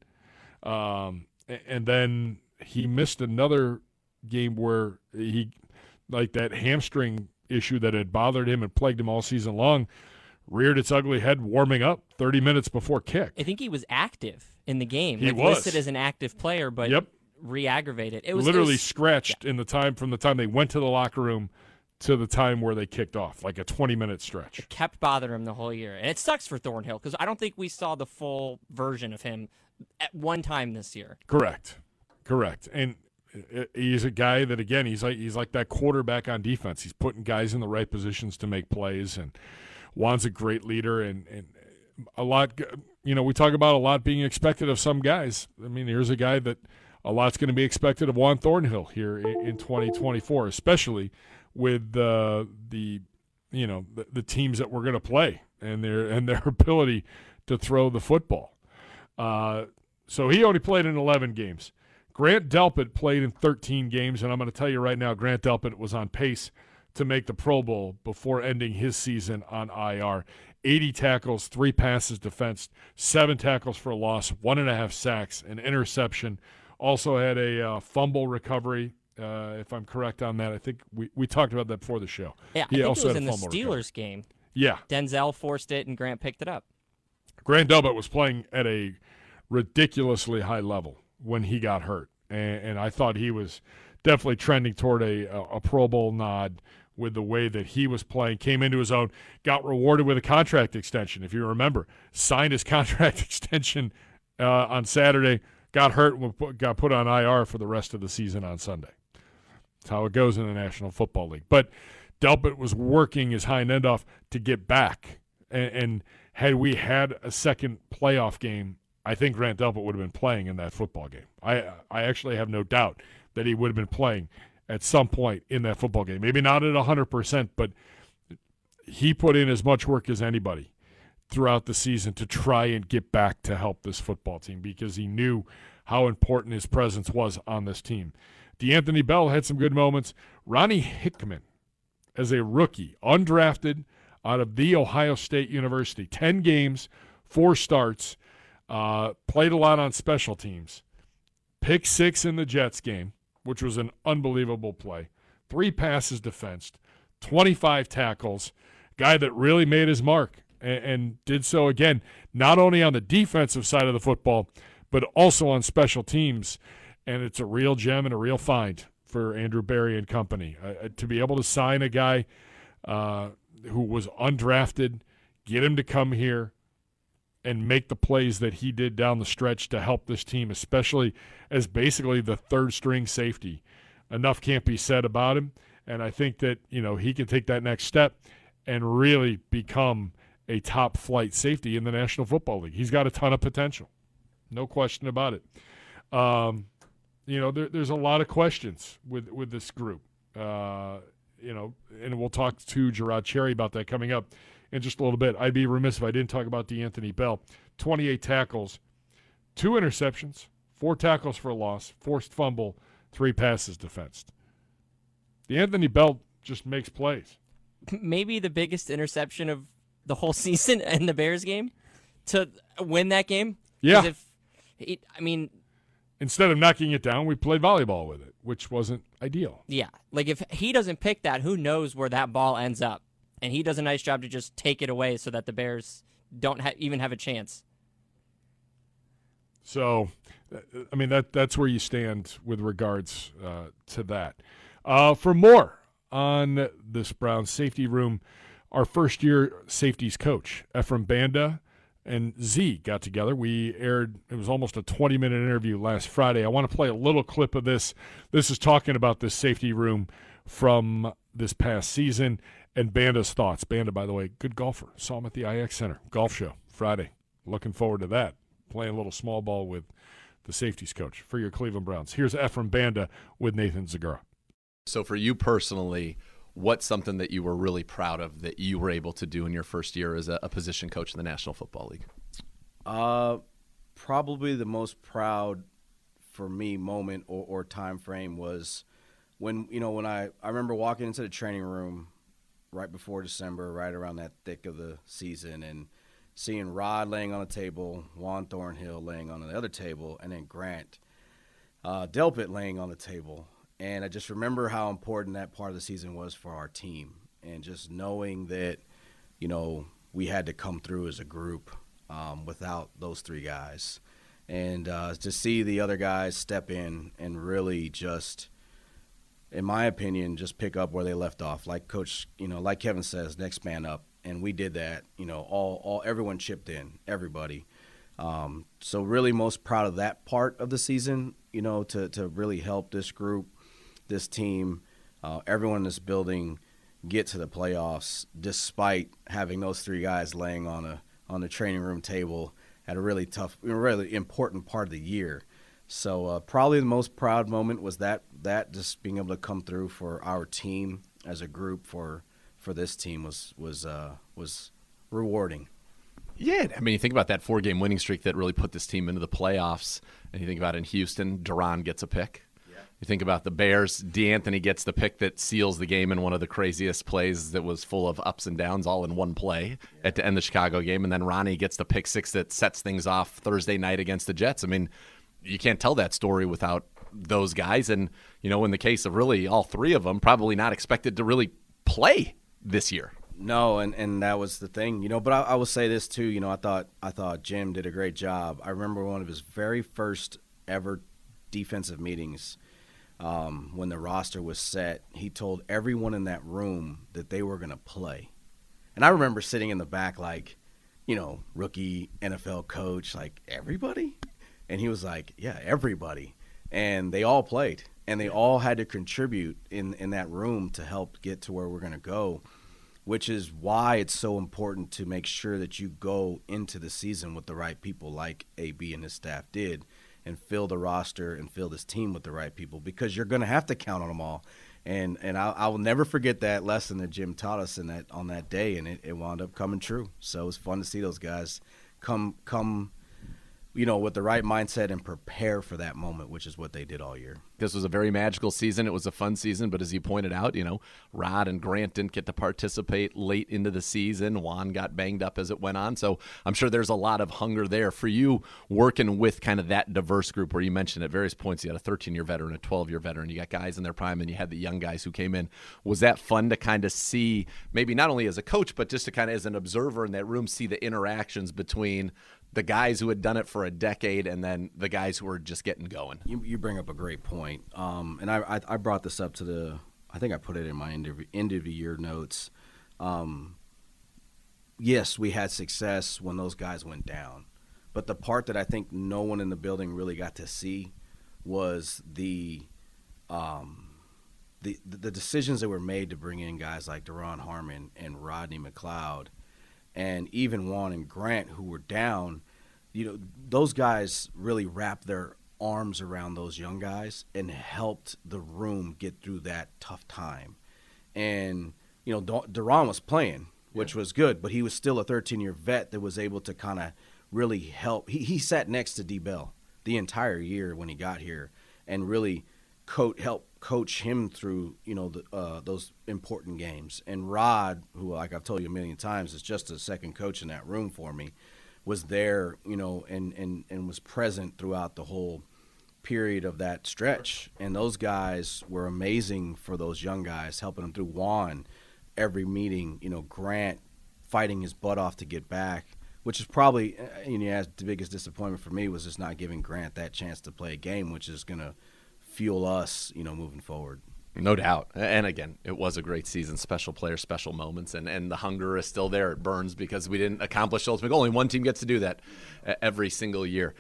and then he missed another game where he, like that hamstring issue that had bothered him and plagued him all season long, reared its ugly head warming up 30 minutes before kick. I think he was active in the game. He was was listed as an active player, but re-aggravated. It was literally scratched in the time from the time they went to the locker room to the time where they kicked off, like a 20-minute stretch. It kept bothering him the whole year. And it sucks for Thornhill because I don't think we saw the full version of him at one time this year. Correct. And he's a guy that, again, he's like that quarterback on defense. He's putting guys in the right positions to make plays, and Juan's a great leader, and a lot, we talk about a lot being expected of some guys. I mean, here's a guy that a lot's going to be expected of Juan Thornhill here in 2024, especially with the teams that we're going to play and their ability to throw the football. So he only played in 11 games. Grant Delpit played in 13 games, and I'm going to tell you right now, Grant Delpit was on pace to make the Pro Bowl before ending his season on IR. 80 tackles, 3 passes defensed, 7 tackles for a loss, 1.5 sacks, an interception. Also had a fumble recovery, if I'm correct on that. I think we talked about that before the show. Yeah, he I think also it was had in a the fumble Steelers recovery. game. Yeah. Denzel forced it, and Grant picked it up. Grant Delpit was playing at a ridiculously high level when he got hurt, and I thought he was definitely trending toward a Pro Bowl nod with the way that he was playing, came into his own, got rewarded with a contract extension, if you remember. Signed his contract extension on Saturday, got hurt and got put on IR for the rest of the season on Sunday. That's how it goes in the National Football League. But Delpit was working his hind end off to get back. And had we had a second playoff game, I think Grant Delpit would have been playing in that football game. I actually have no doubt that he would have been playing at some point in that football game. Maybe not at 100%, but he put in as much work as anybody throughout the season to try and get back to help this football team because he knew how important his presence was on this team. DeAnthony Bell had some good moments. Ronnie Hickman, as a rookie, undrafted out of The Ohio State University, 10 games, 4 starts, played a lot on special teams. Pick 6 in the Jets game, which was an unbelievable play. 3 passes defensed, 25 tackles. Guy that really made his mark and did so again, not only on the defensive side of the football, but also on special teams. And it's a real gem and a real find for Andrew Berry and company. To be able to sign a guy who was undrafted, get him to come here and make the plays that he did down the stretch to help this team, especially as basically the third-string safety. Enough can't be said about him, and I think that he can take that next step and really become a top-flight safety in the National Football League. He's got a ton of potential, no question about it. There's a lot of questions with this group, and we'll talk to Gerard Cherry about that coming up in just a little bit. I'd be remiss if I didn't talk about DeAnthony Bell. 28 tackles, 2 interceptions, 4 tackles for a loss, forced fumble, 3 passes defensed. DeAnthony Bell just makes plays. Maybe the biggest interception of the whole season in the Bears game to win that game. Yeah. Instead of knocking it down, we played volleyball with it, which wasn't ideal. Yeah. Like, if he doesn't pick that, who knows where that ball ends up? And he does a nice job to just take it away so that the Bears don't even have a chance. So, that's where you stand with regards to that. For more on this Browns safety room, our first-year safeties coach, Ephraim Banda, and Z got together. It was almost a 20-minute interview last Friday. I want to play a little clip of this. This is talking about this safety room from this past season and Banda's thoughts. Banda, by the way, good golfer. Saw him at the IX Center golf show Friday. Looking forward to that. Playing a little small ball with the safeties coach for your Cleveland Browns. Here's Ephraim Banda with Nathan Zagura. So for you personally, what's something that you were really proud of that you were able to do in your first year as a position coach in the National Football League? Probably the most proud for me moment or time frame was when I remember walking into the training room right before December, right around that thick of the season, and seeing Rod laying on a table, Juan Thornhill laying on the other table, and then Grant Delpit laying on the table. And I just remember how important that part of the season was for our team, and just knowing that, we had to come through as a group without those 3 guys. And to see the other guys step in and really just, in my opinion, just pick up where they left off. Like Coach, like Kevin says, next man up. And we did that, everyone chipped in, everybody. So really most proud of that part of the season, to really help this group, this team, everyone in this building get to the playoffs despite having those 3 guys laying on the training room table at a really tough, really important part of the year. So probably the most proud moment was that just being able to come through for our team as a group for this team was rewarding. Yeah, you think about that 4-game winning streak that really put this team into the playoffs, and you think about in Houston, Duran gets a pick. Yeah. You think about the Bears, DeAnthony gets the pick that seals the game in one of the craziest plays that was full of ups and downs all in one play at the end of the Chicago game, and then Ronnie gets the pick 6 that sets things off Thursday night against the Jets. You can't tell that story without those guys, and in the case of really all 3 of them, probably not expected to really play this year. No, and that was the thing, But I will say this too, I thought Jim did a great job. I remember one of his very first ever defensive meetings, when the roster was set. He told everyone in that room that they were going to play, and I remember sitting in the back like, rookie NFL coach, like everybody. And he was like, yeah, everybody. And they all played, and they all had to contribute in that room to help get to where we're going to go, which is why it's so important to make sure that you go into the season with the right people like AB and his staff did, and fill the roster and fill this team with the right people, because you're going to have to count on them all. And I will never forget that lesson that Jim taught us on that day, and it wound up coming true. So it was fun to see those guys come with the right mindset and prepare for that moment, which is what they did all year. This was a very magical season. It was a fun season, but as you pointed out, Rod and Grant didn't get to participate late into the season. Juan got banged up as it went on, so I'm sure there's a lot of hunger there for you working with kind of that diverse group where you mentioned at various points you had a 13-year veteran, a 12-year veteran, you got guys in their prime, and you had the young guys who came in. Was that fun to kind of see, maybe not only as a coach, but just to kind of as an observer in that room, see the interactions between the guys who had done it for a decade and then the guys who were just getting going? You bring up a great point. And I brought this up I think I put it in my end of the year notes. Yes, we had success when those guys went down. But the part that I think no one in the building really got to see was the decisions that were made to bring in guys like Deron Harmon and Rodney McLeod, and even Juan and Grant, who were down. Those guys really wrapped their arms around those young guys and helped the room get through that tough time. And, Deron was playing, which was good, but he was still a 13-year vet that was able to kind of really help. He sat next to D-Bell the entire year when he got here and really help coach him through, those important games. And Rod, who, like I've told you a million times, is just a second coach in that room for me, was there, and was present throughout the whole period of that stretch. And those guys were amazing for those young guys, helping them through. Juan, every meeting, Grant fighting his butt off to get back, which is probably, the biggest disappointment for me was just not giving Grant that chance to play a game, which is going to fuel us, moving forward. No doubt. And again, it was a great season, special players, special moments, and the hunger is still there. It burns because we didn't accomplish the ultimate goal. Only one team gets to do that every single year.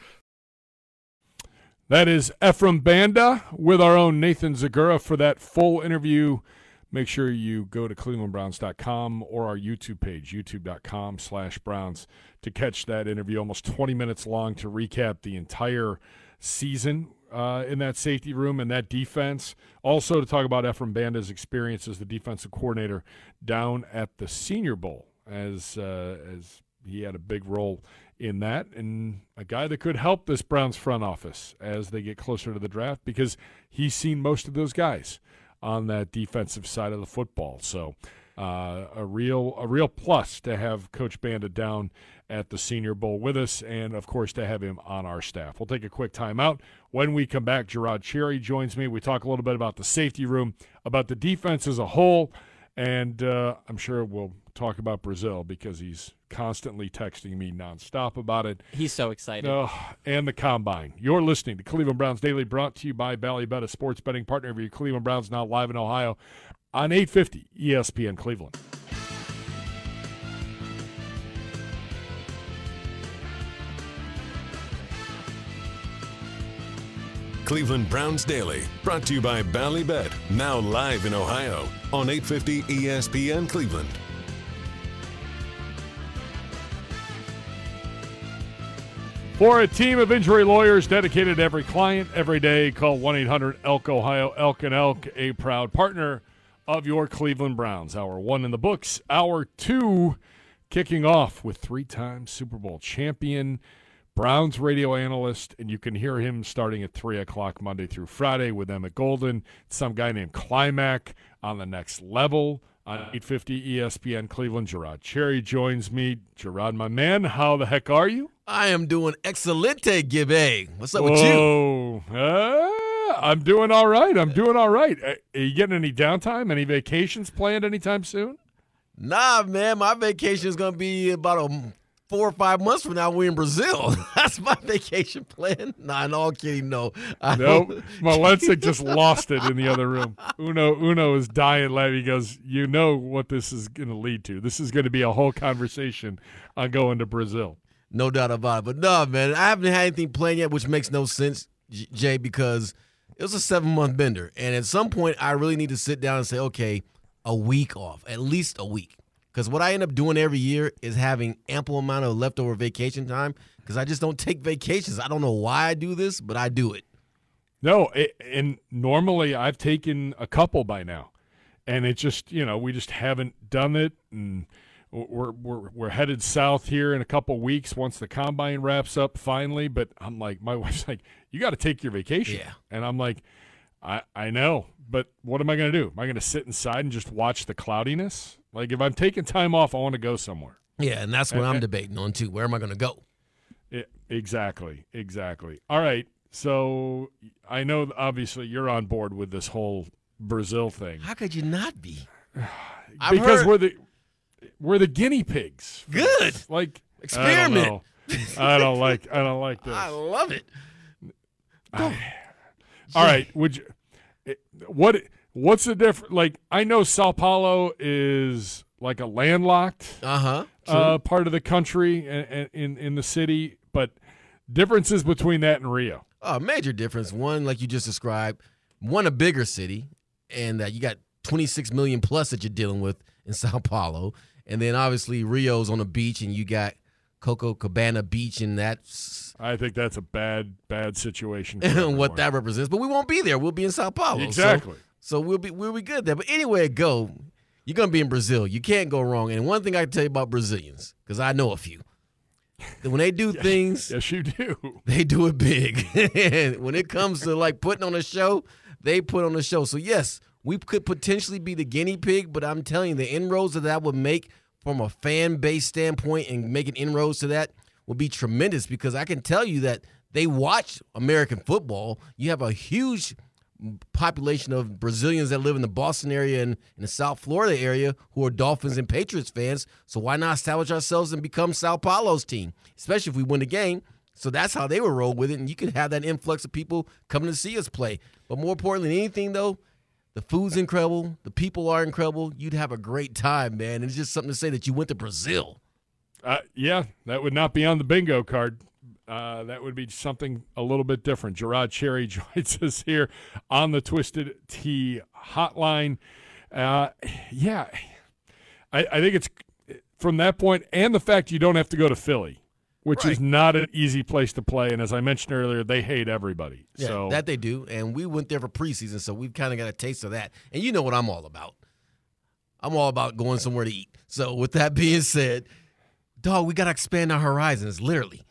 That is Ephraim Banda with our own Nathan Zagura. For that full interview, make sure you go to clevelandbrowns.com or our YouTube page, youtube.com/Browns, to catch that interview. Almost 20 minutes long to recap the entire season in that safety room and that defense. Also to talk about Ephraim Banda's experience as the defensive coordinator down at the Senior Bowl, as he had a big role in that, and a guy that could help this Browns front office as they get closer to the draft, because he's seen most of those guys on that defensive side of the football. So a real plus to have Coach Banda down at the Senior Bowl with us, and of course to have him on our staff. We'll take a quick timeout. When we come back, Gerard Cherry joins me. We talk a little bit about the safety room, about the defense as a whole, and I'm sure we'll talk about Brazil because he's constantly texting me nonstop about it. He's so excited. And the Combine. You're listening to Cleveland Browns Daily, brought to you by Ballybet, a sports betting partner of your Cleveland Browns, now live in Ohio on 850 ESPN Cleveland. Cleveland Browns Daily, brought to you by Ballybet, now live in Ohio on 850 ESPN Cleveland. For a team of injury lawyers dedicated to every client every day, call 1-800-ELK-OHIO, Elk and Elk, a proud partner of your Cleveland Browns. Hour 1 in the books. Hour 2 kicking off with 3-time Super Bowl champion, Browns radio analyst, and you can hear him starting at 3 o'clock Monday through Friday with Emmett Golden, some guy named Climac on the Next Level on 850 ESPN Cleveland. Gerard Cherry joins me. Gerard, my man, how the heck are you? I am doing excelente, Gibby. What's up with you? I'm doing all right. Are you getting any downtime? Any vacations planned anytime soon? Nah, man. My vacation is going to be about 4 or 5 months from now. We're in Brazil. That's my vacation plan. Nah, in all kidding, no. Nope. Malensik just lost it in the other room. Uno is dying laughing. He goes, you know what this is going to lead to. This is going to be a whole conversation on going to Brazil. No doubt about it. But no, man, I haven't had anything planned yet, which makes no sense, Jay, because it was a 7-month bender. And at some point, I really need to sit down and say, okay, a week off, at least a week. Because what I end up doing every year is having ample amount of leftover vacation time because I just don't take vacations. I don't know why I do this, but I do it. No, and normally I've taken a couple by now. And it just, we just haven't done it, and we're headed south here in a couple weeks once the combine wraps up finally. But I'm like, my wife's like, you got to take your vacation. Yeah. And I'm like, I know, but what am I going to do? Am I going to sit inside and just watch the cloudiness? Like, if I'm taking time off, I want to go somewhere. Yeah, and that's what I'm debating on, too. Where am I going to go? Exactly. All right, so I know, obviously, you're on board with this whole Brazil thing. How could you not be? Because we're the guinea pigs. Good. Like, experiment. I don't like this. I love it. All right. What's the difference? Like, I know Sao Paulo is like a landlocked part of the country in the city, but differences between that and Rio. Major difference. One, like you just described, a bigger city, and you got 26 million plus that you're dealing with in Sao Paulo. And then obviously Rio's on a beach, and you got Copacabana Beach, and that's I think that's a bad situation. what that represents. But we won't be there. We'll be in Sao Paulo. Exactly. So we'll be good there. But anywhere you go, you're gonna be in Brazil. You can't go wrong. And one thing I can tell you about Brazilians, because I know a few, that when they do things, yes, you do. They do it big. And when it comes to like putting on a show, they put on a show. So yes, we could potentially be the guinea pig, but I'm telling you, the inroads that would make from a fan base standpoint and making inroads to that will be tremendous, because I can tell you that they watch American football. You have a huge population of Brazilians that live in the Boston area and in the South Florida area who are Dolphins and Patriots fans. So why not establish ourselves and become Sao Paulo's team, especially if we win the game? So that's how they would roll with it, and you could have that influx of people coming to see us play. But more importantly than anything, though, the food's incredible. The people are incredible. You'd have a great time, man. And it's just something to say that you went to Brazil. Yeah, that would not be on the bingo card. That would be something a little bit different. Gerard Cherry joins us here on the Twisted Tea hotline. Yeah, I think it's from that point, and the fact you don't have to go to Philly, which is not an easy place to play. And as I mentioned earlier, they hate everybody. Yeah, so that they do. And we went there for preseason, so we've kind of got a taste of that. And you know what I'm all about. I'm all about going somewhere to eat. So with that being said, dog, we got to expand our horizons, literally.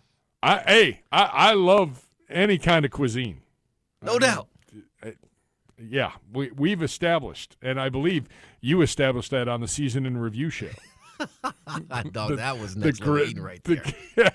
I love any kind of cuisine. No doubt. Yeah, we've established, and I believe you established that on the Season in Review show. Dog, that was next level eating right there.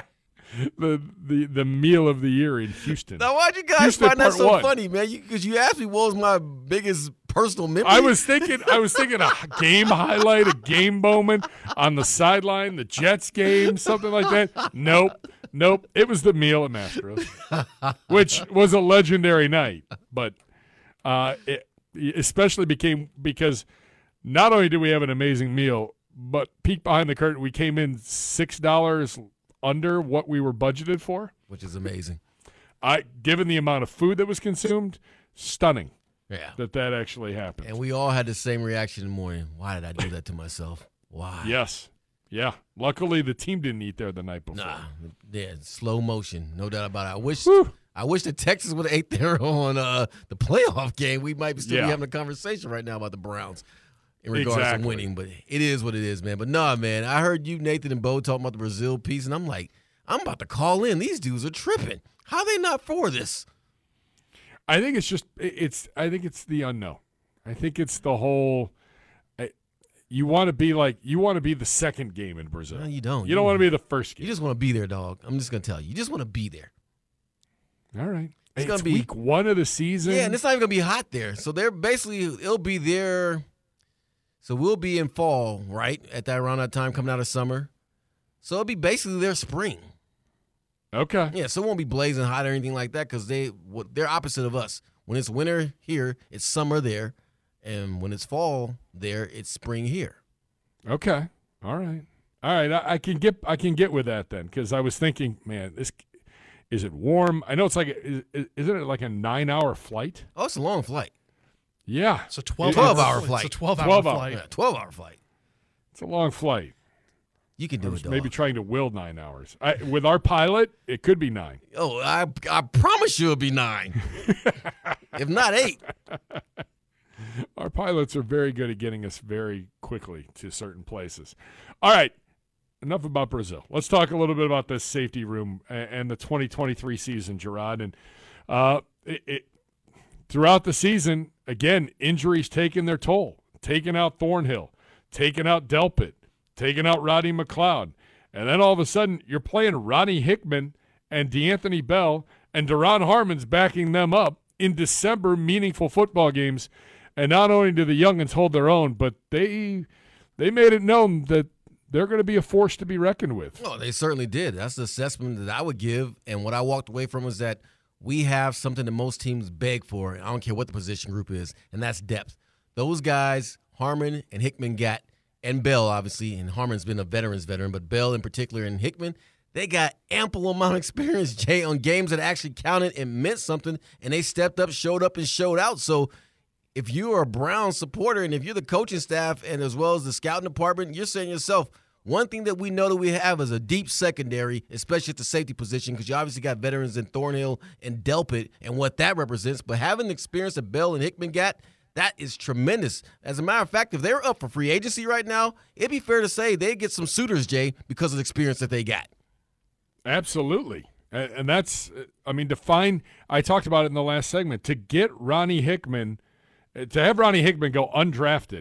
The meal of the year in Houston. Now, why'd you guys find that so funny, man? Because you asked me what was my biggest personal memory. I was thinking a game highlight, a game moment on the sideline, the Jets game, something like that. Nope. It was the meal at Mastro's, which was a legendary night. But it especially became because not only did we have an amazing meal, but peek behind the curtain, we came in $6 under what we were budgeted for, which is amazing. Given the amount of food that was consumed, stunning. Yeah, that actually happened. And we all had the same reaction in the morning. Why did I do that to myself? Why? Yes. Yeah. Luckily, the team didn't eat there the night before. Nah. Yeah, slow motion. No doubt about it. I wish that Texas would have ate there on the playoff game. We might still be having a conversation right now about the Browns in regards to winning. But it is what it is, man. But nah, man, I heard you, Nathan, and Bo talking about the Brazil piece, and I'm like, I'm about to call in. These dudes are tripping. How are they not for this? I think it's just I think it's the unknown. I think it's the whole you want to be the second game in Brazil. No, you don't. You don't want to be the first game. You just want to be there, dog. I'm just going to tell you. You just want to be there. All right. It's going to be week 1 of the season. Yeah, and it's not even going to be hot there. So they're basically it'll be there. So we'll be in fall, right? Around that time coming out of summer. So it'll be basically their spring. Okay. Yeah, so it won't be blazing hot or anything like that because they're opposite of us. When it's winter here, it's summer there. And when it's fall there, it's spring here. Okay. All right. All right, I can get with that then, because I was thinking, man, is it warm? I know it's like isn't it like a 9-hour flight? Oh, it's a long flight. Yeah, It's a 12-hour 12-hour flight. It's a 12-hour 12-hour. flight. Yeah, 12-hour flight. it's a long flight. You can I do was it, dog. maybe trying to will 9 hours. With our pilot, it could be 9. Oh, I promise you it'll be 9. If not 8. Our pilots are very good at getting us very quickly to certain places. All right, enough about Brazil. Let's talk a little bit about this safety room and the 2023 season, Gerard. And throughout the season, again, injuries taking their toll, taking out Thornhill, taking out Delpit, taking out Rodney McLeod. And then all of a sudden, you're playing Ronnie Hickman and DeAnthony Bell, and Duron Harmon's backing them up in December meaningful football games. And not only do the youngins hold their own, but they made it known that they're going to be a force to be reckoned with. Oh, they certainly did. That's the assessment that I would give. And what I walked away from was that we have something that most teams beg for. I don't care what the position group is, and that's depth. Those guys, Harmon and Hickman got, and Bell, obviously, and Harmon's been a veteran, but Bell in particular and Hickman, they got ample amount of experience, Jay, on games that actually counted and meant something, and they stepped up, showed out. So if you're a Brown supporter and if you're the coaching staff and as well as the scouting department, you're saying to yourself, one thing that we know that we have is a deep secondary, especially at the safety position, because you obviously got veterans in Thornhill and Delpit and what that represents. But having the experience that Bell and Hickman got, that is tremendous. As a matter of fact, if they're up for free agency right now, it'd be fair to say they get some suitors, Jay, because of the experience that they got. Absolutely. And that's, I mean, I talked about it in the last segment, to get Ronnie Hickman, to have Ronnie Hickman go undrafted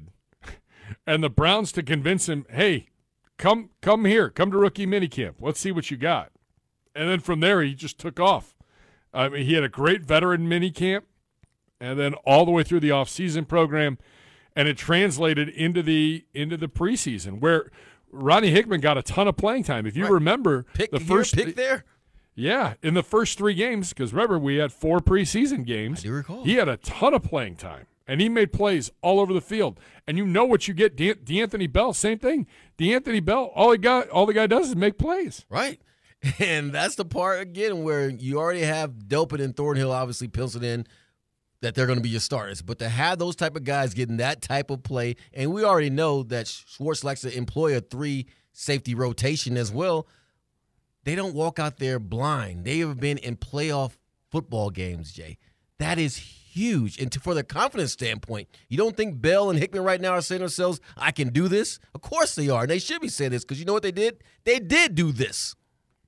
and the Browns to convince him, hey, come here, come to rookie minicamp. Let's see what you got. And then from there, he just took off. I mean, he had a great veteran minicamp and then all the way through the offseason program, and it translated into the preseason where Ronnie Hickman got a ton of playing time. If you remember, Pick there. Yeah, in the first 3 games, because remember, we had 4 preseason games. I do recall. He had a ton of playing time, and he made plays all over the field. And you know what you get, DeAnthony Bell, same thing. DeAnthony Bell, all the guy does is make plays. Right. And that's the part, again, where you already have Delpit and Thornhill obviously penciled in that they're going to be your starters. But to have those type of guys getting that type of play, and we already know that Schwartz likes to employ a 3-safety rotation as well, they don't walk out there blind. They have been in playoff football games, Jay. That is huge. And for the confidence standpoint, you don't think Bell and Hickman right now are saying to themselves, I can do this? Of course they are. And they should be saying this because you know what they did? They did do this.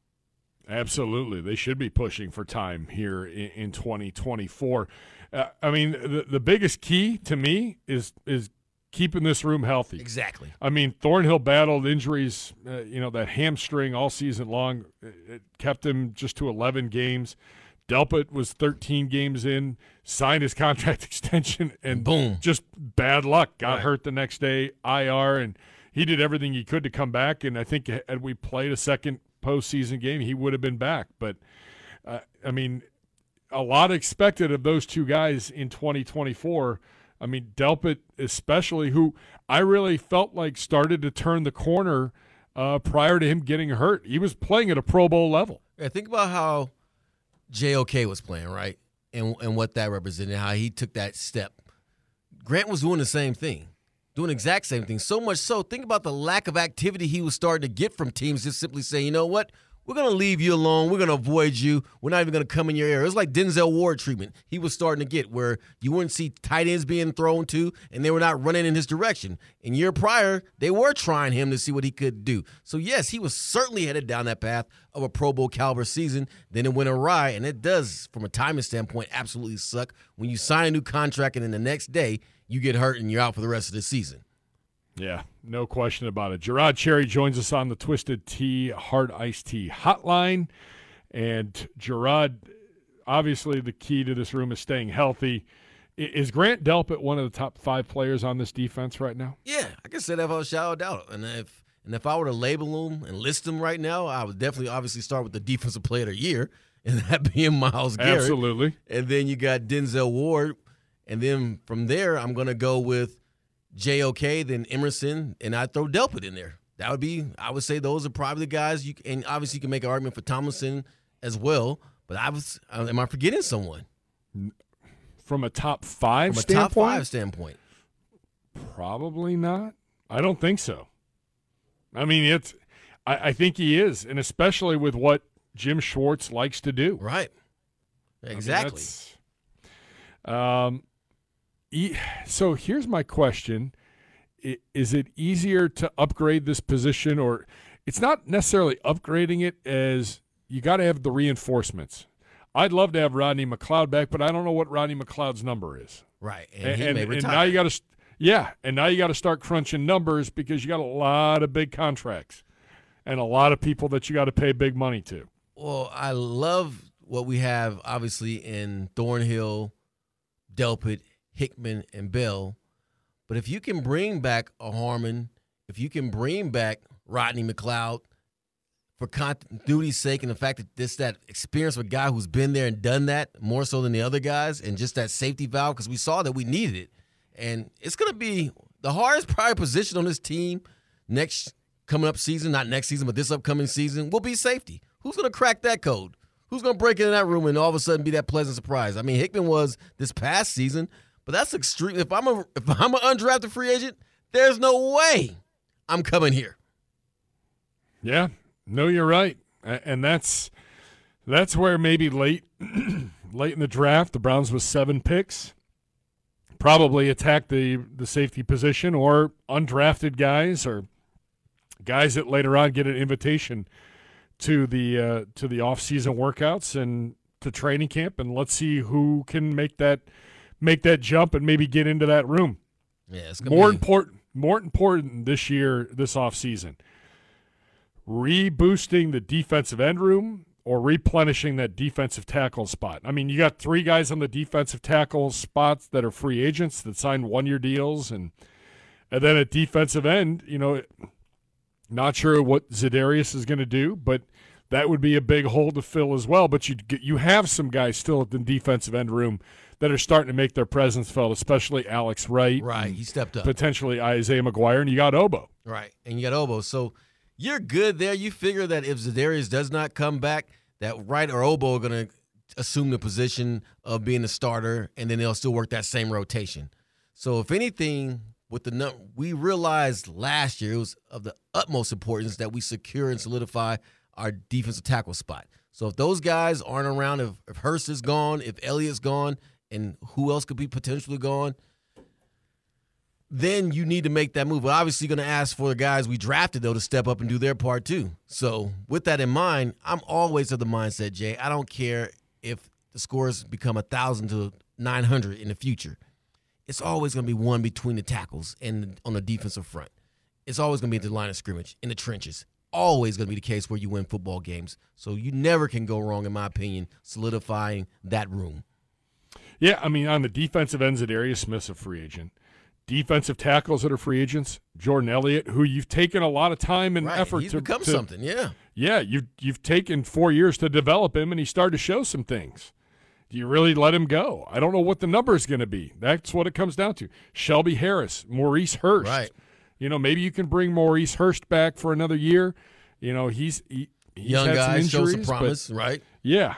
Absolutely. They should be pushing for time here in 2024. I mean, the biggest key to me is keeping this room healthy. Exactly. I mean, Thornhill battled injuries, that hamstring all season long. It kept him just to 11 games. Delpit was 13 games in, signed his contract extension, and boom, just bad luck. Got hurt the next day, IR, and he did everything he could to come back. And I think had we played a second postseason game, he would have been back. But, I mean, a lot expected of those 2 guys in 2024. I mean, Delpit especially, who I really felt like started to turn the corner prior to him getting hurt. He was playing at a Pro Bowl level. Yeah, think about how JOK was playing, right? And what that represented, how he took that step. Grant was doing the same thing, doing the exact same thing. So much so, think about the lack of activity he was starting to get from teams just simply saying, you know what? We're going to leave you alone. We're going to avoid you. We're not even going to come in your area. It was like Denzel Ward treatment he was starting to get where you wouldn't see tight ends being thrown to, and they were not running in his direction. In year prior, they were trying him to see what he could do. So, yes, he was certainly headed down that path of a Pro Bowl caliber season. Then it went awry, and it does, from a timing standpoint, absolutely suck when you sign a new contract and then the next day you get hurt and you're out for the rest of the season. Yeah, no question about it. Gerard Cherry joins us on the Twisted Tea Hard Iced Tea hotline. And Gerard, obviously the key to this room is staying healthy. Is Grant Delpit one of the top 5 players on this defense right now? Yeah, I can say that without a shadow of doubt. And if I were to label them and list them right now, I would definitely obviously start with the defensive player of the year, and that being Myles Garrett. Absolutely. And then you got Denzel Ward. And then from there, I'm going to go with JOK, then Emerson, and I throw Delpit in there. That would be, I would say those are probably the guys and obviously you can make an argument for Tomlinson as well. But am I forgetting someone? From a top five From a standpoint? top five standpoint. Probably not. I don't think so. I mean, I think he is, and especially with what Jim Schwartz likes to do. Right. Exactly. So here's my question. Is it easier to upgrade this position, or it's not necessarily upgrading it as you got to have the reinforcements? I'd love to have Rodney McLeod back, but I don't know what Rodney McLeod's number is. Right. And he may retire. And now you got to and now you got to start crunching numbers because you got a lot of big contracts and a lot of people that you got to pay big money to. Well, I love what we have, obviously, in Thornhill, Delpit, Hickman, and Bell. But if you can bring back a Harmon, if you can bring back Rodney McLeod for continuity's sake and the fact that that experience of a guy who's been there and done that more so than the other guys and just that safety valve, because we saw that we needed it. And it's going to be the hardest probably position on this team coming up season, not next season, but this upcoming season, will be safety. Who's going to crack that code? Who's going to break into that room and all of a sudden be that pleasant surprise? I mean, Hickman was this past season, but that's extreme. If I'm an undrafted free agent, there's no way I'm coming here. Yeah, no, you're right, and that's where maybe late in the draft, the Browns with 7 picks, probably attack the safety position, or undrafted guys or guys that later on get an invitation to the off-season workouts and to training camp, and let's see who can make that jump and maybe get into that room. Yeah, it's more important this year, this offseason. Reboosting the defensive end room or replenishing that defensive tackle spot. I mean, you got 3 guys on the defensive tackle spots that are free agents that signed 1-year deals, and then at defensive end, not sure what Za'Darius is going to do, but that would be a big hole to fill as well. But you have some guys still at the defensive end room that are starting to make their presence felt, especially Alex Wright. Right, he stepped up. Potentially Isaiah McGuire, and you got Obo. Right, and you got Obo. So you're good there. You figure that if Za'Darius does not come back, that Wright or Obo are going to assume the position of being the starter, and then they'll still work that same rotation. So if anything, with we realized last year it was of the utmost importance that we secure and solidify our defensive tackle spot. So if those guys aren't around, if Hurst is gone, if Elliott's gone, and who else could be potentially gone, then you need to make that move. We're obviously going to ask for the guys we drafted, though, to step up and do their part, too. So with that in mind, I'm always of the mindset, Jay, I don't care if the scores become 1,000 to 900 in the future. It's always going to be one between the tackles and on the defensive front. It's always going to be at the line of scrimmage, in the trenches. Always going to be the case where you win football games. So you never can go wrong, in my opinion, solidifying that room. Yeah, I mean, on the defensive ends, Darius Smith's a free agent. Defensive tackles that are free agents, Jordan Elliott, who you've taken a lot of time and effort he's to become something, yeah. Yeah, you've taken 4 years to develop him, and he started to show some things. Do you really let him go? I don't know what the number is going to be. That's what it comes down to. Shelby Harris, Maurice Hurst. Right. Maybe you can bring Maurice Hurst back for another year. He's young had guy, some shows injuries, some promise, right? Yeah.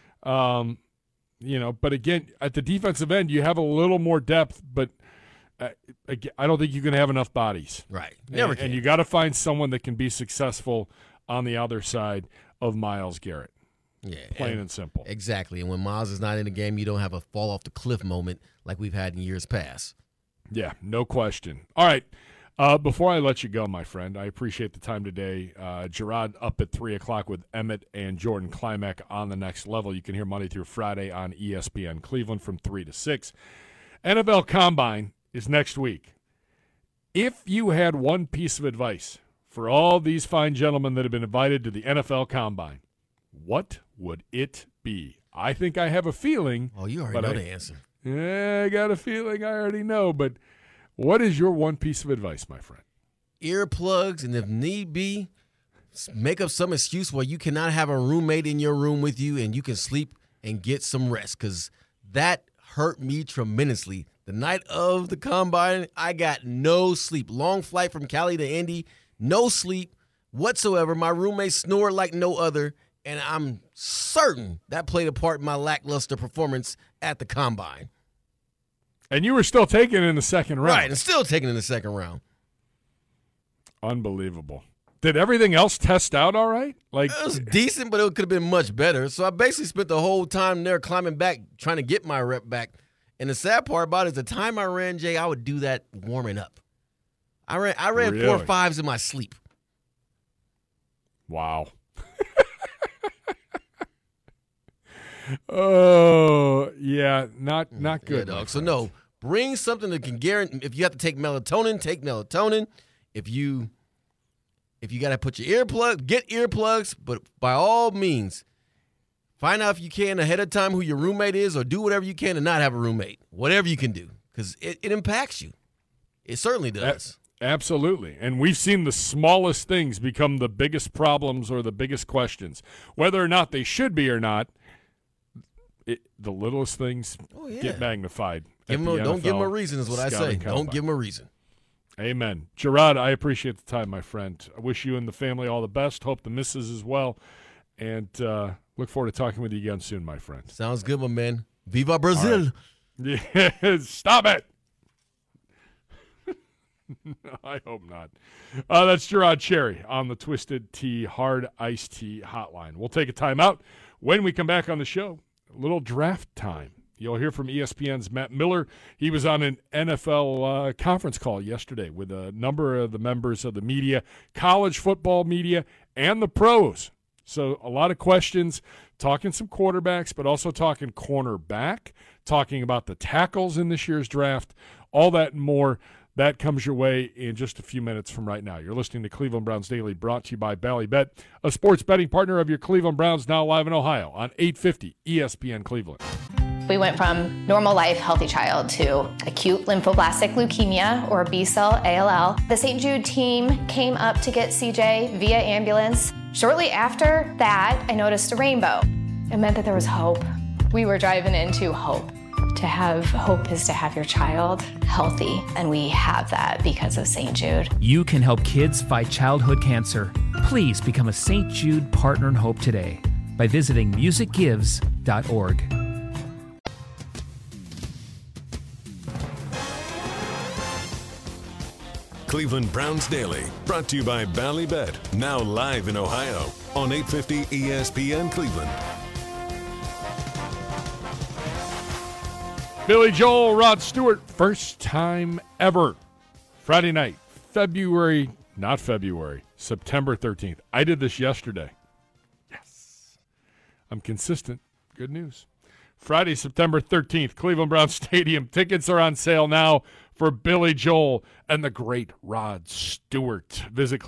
But again, at the defensive end, you have a little more depth, but I don't think you can have enough bodies. Right. Never and, can. And you got to find someone that can be successful on the other side of Myles Garrett. Yeah. Plain and simple. Exactly. And when Myles is not in the game, you don't have a fall off the cliff moment like we've had in years past. Yeah, no question. All right. Before I let you go, my friend, I appreciate the time today. Gerard up at 3 o'clock with Emmett and Jordan Klimek on the Next Level. You can hear Monday through Friday on ESPN Cleveland from 3 to 6. NFL Combine is next week. If you had one piece of advice for all these fine gentlemen that have been invited to the NFL Combine, what would it be? I think I have a feeling. Oh, you already know the answer. Yeah, I got a feeling I already know, but what is your one piece of advice, my friend? Earplugs, and if need be, make up some excuse where you cannot have a roommate in your room with you and you can sleep and get some rest, because that hurt me tremendously. The night of the Combine, I got no sleep. Long flight from Cali to Indy, no sleep whatsoever. My roommate snored like no other, and I'm certain that played a part in my lackluster performance at the Combine. And you were still taken in the second round. Right, and still taken in the second round. Unbelievable. Did everything else test out all right? Like, it was decent, but it could have been much better. So I basically spent the whole time there climbing back, trying to get my rep back. And the sad part about it is the time I ran, Jay, I would do that warming up. I ran Really? 4 5s in my sleep. Wow. Oh, yeah, not good. Yeah, dog. So no, bring something that can guarantee. If you have to take melatonin, take melatonin. If you got to put your earplug, get earplugs. But by all means, find out if you can ahead of time who your roommate is, or do whatever you can to not have a roommate. Whatever you can do, because it impacts you. It certainly does. Absolutely. And we've seen the smallest things become the biggest problems or the biggest questions. Whether or not they should be or not, the littlest things get magnified. Don't give them a reason is what I say. Don't give them a reason. Amen. Gerard, I appreciate the time, my friend. I wish you and the family all the best. Hope the missus as well. And look forward to talking with you again soon, my friend. Sounds good, my man. Viva Brazil. Right. Yeah, stop it. I hope not. That's Gerard Cherry on the Twisted Tea Hard Iced Tea Hotline. We'll take a timeout. When we come back on the show, a little draft time. You'll hear from ESPN's Matt Miller. He was on an NFL conference call yesterday with a number of the members of the media, college football media, and the pros. So a lot of questions, talking some quarterbacks, but also talking cornerback, talking about the tackles in this year's draft, all that and more. That comes your way in just a few minutes from right now. You're listening to Cleveland Browns Daily, brought to you by Bally Bet, a sports betting partner of your Cleveland Browns, now live in Ohio on 850 ESPN Cleveland. We went from normal life, healthy child to acute lymphoblastic leukemia, or B-cell ALL. The St. Jude team came up to get CJ via ambulance. Shortly after that, I noticed a rainbow. It meant that there was hope. We were driving into hope. To have hope is to have your child healthy, and we have that because of St. Jude. You can help kids fight childhood cancer. Please become a St. Jude Partner in Hope today by visiting musicgives.org. Cleveland Browns Daily, brought to you by Bally Bet, now live in Ohio on 850 ESPN Cleveland. Billy Joel, Rod Stewart, first time ever. Friday night, September 13th. I did this yesterday. Yes. I'm consistent. Good news. Friday, September 13th, Cleveland Browns Stadium. Tickets are on sale now for Billy Joel and the great Rod Stewart. Visit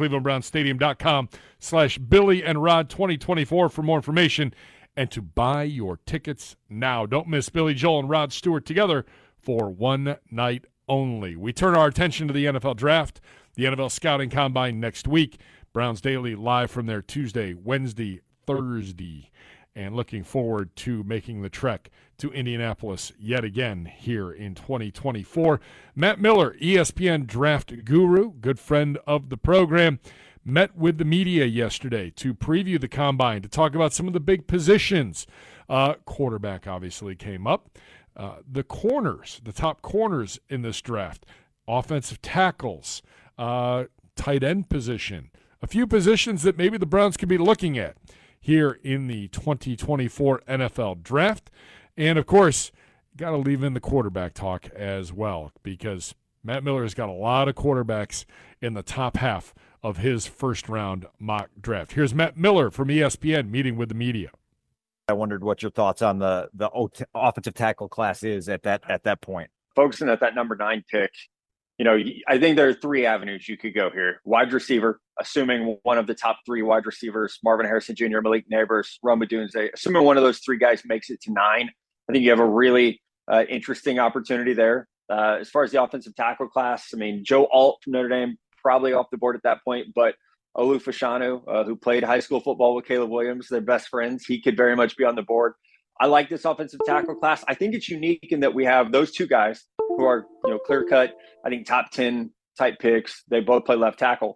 clevelandbrownstadium.com/Billy and Rod 2024 for more information and to buy your tickets now. Don't miss Billy Joel and Rod Stewart together for one night only. We turn our attention to the NFL Draft, the NFL Scouting Combine next week. Browns Daily live from there Tuesday, Wednesday, Thursday, and looking forward to making the trek to Indianapolis yet again here in 2024. Matt Miller, ESPN draft guru, good friend of the program, met with the media yesterday to preview the Combine, to talk about some of the big positions. Quarterback obviously came up. The corners, the top corners in this draft, offensive tackles, tight end position, a few positions that maybe the Browns could be looking at here in the 2024 NFL Draft. And, of course, got to leave in the quarterback talk as well, because Matt Miller has got a lot of quarterbacks in the top half of his first-round mock draft. Here's Matt Miller from ESPN meeting with the media. I wondered what your thoughts on the offensive tackle class is at that point. Focusing at that number 9 pick, I think there are 3 avenues you could go here. Wide receiver, assuming one of the top 3 wide receivers, Marvin Harrison Jr., Malik Neighbors, Rome Odunze, assuming one of those 3 guys makes it to 9, I think you have a really interesting opportunity there. As far as the offensive tackle class, Joe Alt from Notre Dame, probably off the board at that point, but Olu Fashanu, who played high school football with Caleb Williams, they're best friends. He could very much be on the board. I like this offensive tackle class. I think it's unique in that we have those 2 guys who are, clear cut, I think top 10 type picks. They both play left tackle.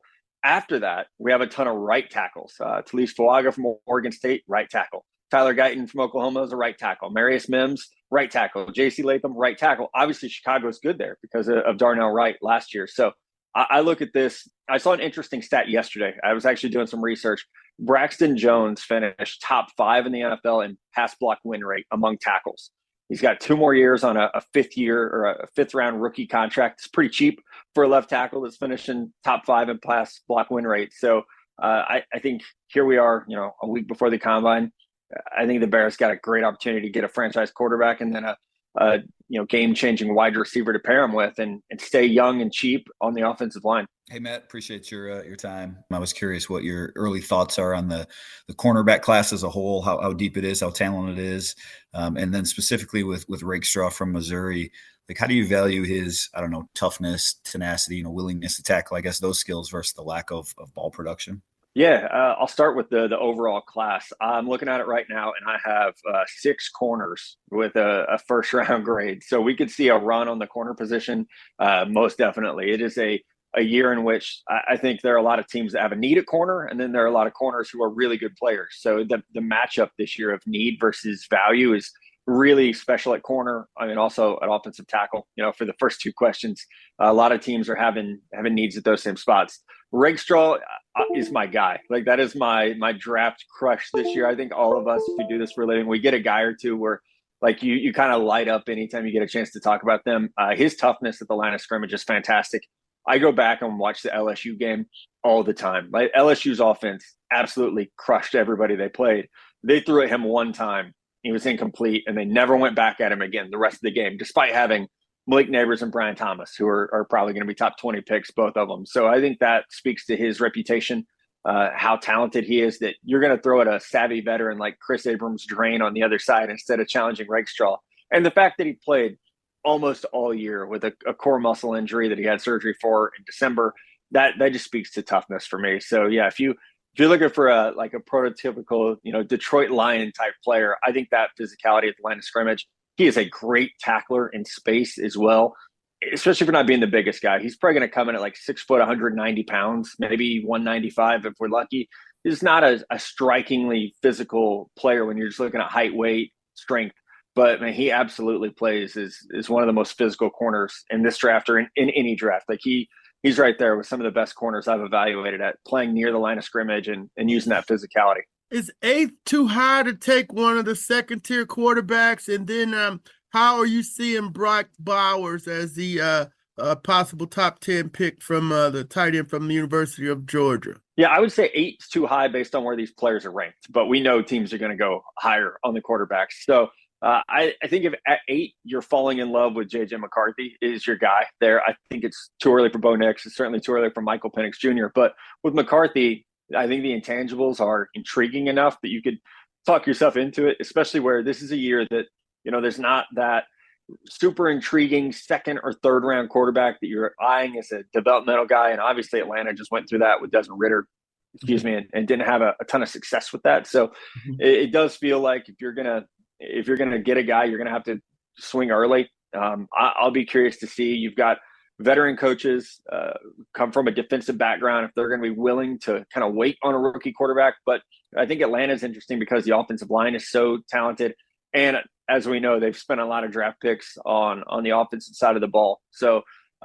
After that, we have a ton of right tackles. Talise Fuaga from Oregon State, right tackle. Tyler Guyton from Oklahoma is a right tackle. Marius Mims, right tackle. J.C. Latham, right tackle. Obviously, Chicago's good there because of Darnell Wright last year. So I look at this. I saw an interesting stat yesterday. I was actually doing some research. Braxton Jones finished top 5 in the NFL in pass block win rate among tackles. He's got 2 more years on a 5th year or a 5th round rookie contract. It's pretty cheap for a left tackle that's finishing top 5 in pass block win rate. So I think here we are, a week before the combine. I think the Bears got a great opportunity to get a franchise quarterback and then a game-changing wide receiver to pair him with and stay young and cheap on the offensive line. Hey, Matt, appreciate your time. I was curious what your early thoughts are on the cornerback class as a whole, how deep it is, how talented it is, and then specifically with Rakestraw from Missouri. Like, how do you value his, toughness, tenacity, willingness to tackle, I guess, those skills versus the lack of ball production? Yeah, I'll start with the overall class. I'm looking at it right now, and I have 6 corners with a first-round grade. So we could see a run on the corner position, most definitely. It is a year in which I think there are a lot of teams that have a need at corner, and then there are a lot of corners who are really good players. So the matchup this year of need versus value is really special at corner. I mean, also at offensive tackle, for the first 2 questions, a lot of teams are having needs at those same spots. Rakestraw is my guy. Like, that is my draft crush this year. I think all of us who do this for a living, we get a guy or two where like you kind of light up anytime you get a chance to talk about them. His toughness at the line of scrimmage is fantastic. I go back and watch the LSU game all the time. Like, LSU's offense absolutely crushed everybody they played. They threw at him one time. He was incomplete, and they never went back at him again the rest of the game, despite having Malik Neighbors and Brian Thomas, who are probably going to be top 20 picks, both of them. So I think that speaks to his reputation, how talented he is, that you're going to throw at a savvy veteran like Chris Abrams-Drain on the other side instead of challenging Rakestraw. And the fact that he played almost all year with a core muscle injury that he had surgery for in December, that just speaks to toughness for me. So yeah, if you're looking for a prototypical, Detroit Lion type player, I think that physicality at the line of scrimmage. He is a great tackler in space as well, especially for not being the biggest guy. He's probably going to come in at like 6 foot, 190 pounds, maybe 195 if we're lucky. He's not a strikingly physical player when you're just looking at height, weight, strength. But man, he absolutely plays is one of the most physical corners in this draft or in any draft. Like he's right there with some of the best corners I've evaluated at playing near the line of scrimmage and using that physicality. Is 8th too high to take one of the second-tier quarterbacks? And then how are you seeing Brock Bowers as the possible top 10 pick from the tight end from the University of Georgia? Yeah, I would say 8's too high based on where these players are ranked. But we know teams are going to go higher on the quarterbacks. So I think if at 8 you're falling in love with J.J. McCarthy is your guy there. I think it's too early for Bo Nix. It's certainly too early for Michael Penix Jr. But with McCarthy, I think the intangibles are intriguing enough that you could talk yourself into it, especially where this is a year that, there's not that super intriguing 2nd or 3rd round quarterback that you're eyeing as a developmental guy. And obviously Atlanta just went through that with Desmond Ridder, and didn't have a ton of success with that. So it does feel like if you're going to get a guy, you're going to have to swing early. I'll be curious to see. You've got veteran coaches come from a defensive background, if they're going to be willing to kind of wait on a rookie quarterback. But I think Atlanta is interesting because the offensive line is so talented. And as we know, they've spent a lot of draft picks on the offensive side of the ball. So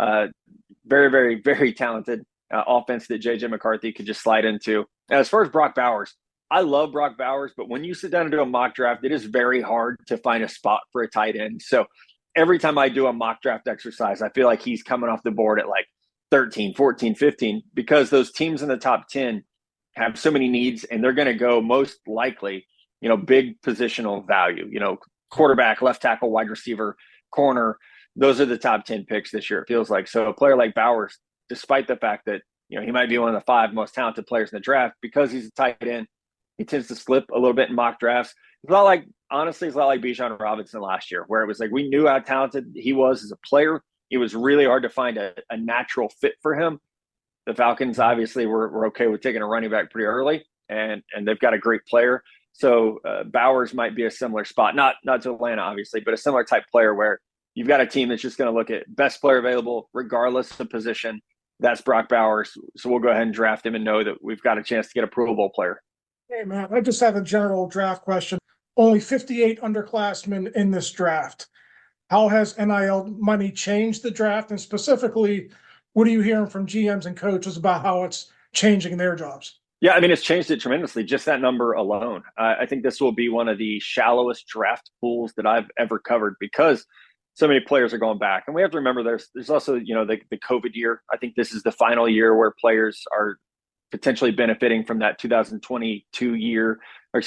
very, very, very talented offense that J.J. McCarthy could just slide into. And as far as Brock Bowers, I love Brock Bowers, but when you sit down and do a mock draft, it is very hard to find a spot for a tight end. So every time I do a mock draft exercise, I feel like he's coming off the board at like 13, 14, 15, because those teams in the top 10 have so many needs, and they're going to go most likely, big positional value, quarterback, left tackle, wide receiver, corner. Those are the top 10 picks this year, it feels like. So a player like Bowers, despite the fact that, he might be one of the 5 most talented players in the draft, because he's a tight end, he tends to slip a little bit in mock drafts. It's not like Bijan Robinson last year, where it was like we knew how talented he was as a player. It was really hard to find a natural fit for him. The Falcons obviously were okay with taking a running back pretty early, and they've got a great player. So Bowers might be a similar spot, not to Atlanta, obviously, but a similar type player where you've got a team that's just going to look at best player available, regardless of position, that's Brock Bowers. So we'll go ahead and draft him and know that we've got a chance to get a Pro Bowl player. Hey, Matt, I just have a general draft question. Only 58 underclassmen in this draft. How has NIL money changed the draft? And specifically, what are you hearing from GMs and coaches about how it's changing their jobs? Yeah, I mean, it's changed it tremendously, just that number alone. I think this will be one of the shallowest draft pools that I've ever covered because so many players are going back. And we have to remember there's also, the COVID year. I think this is the final year where players are potentially benefiting from that 2020 year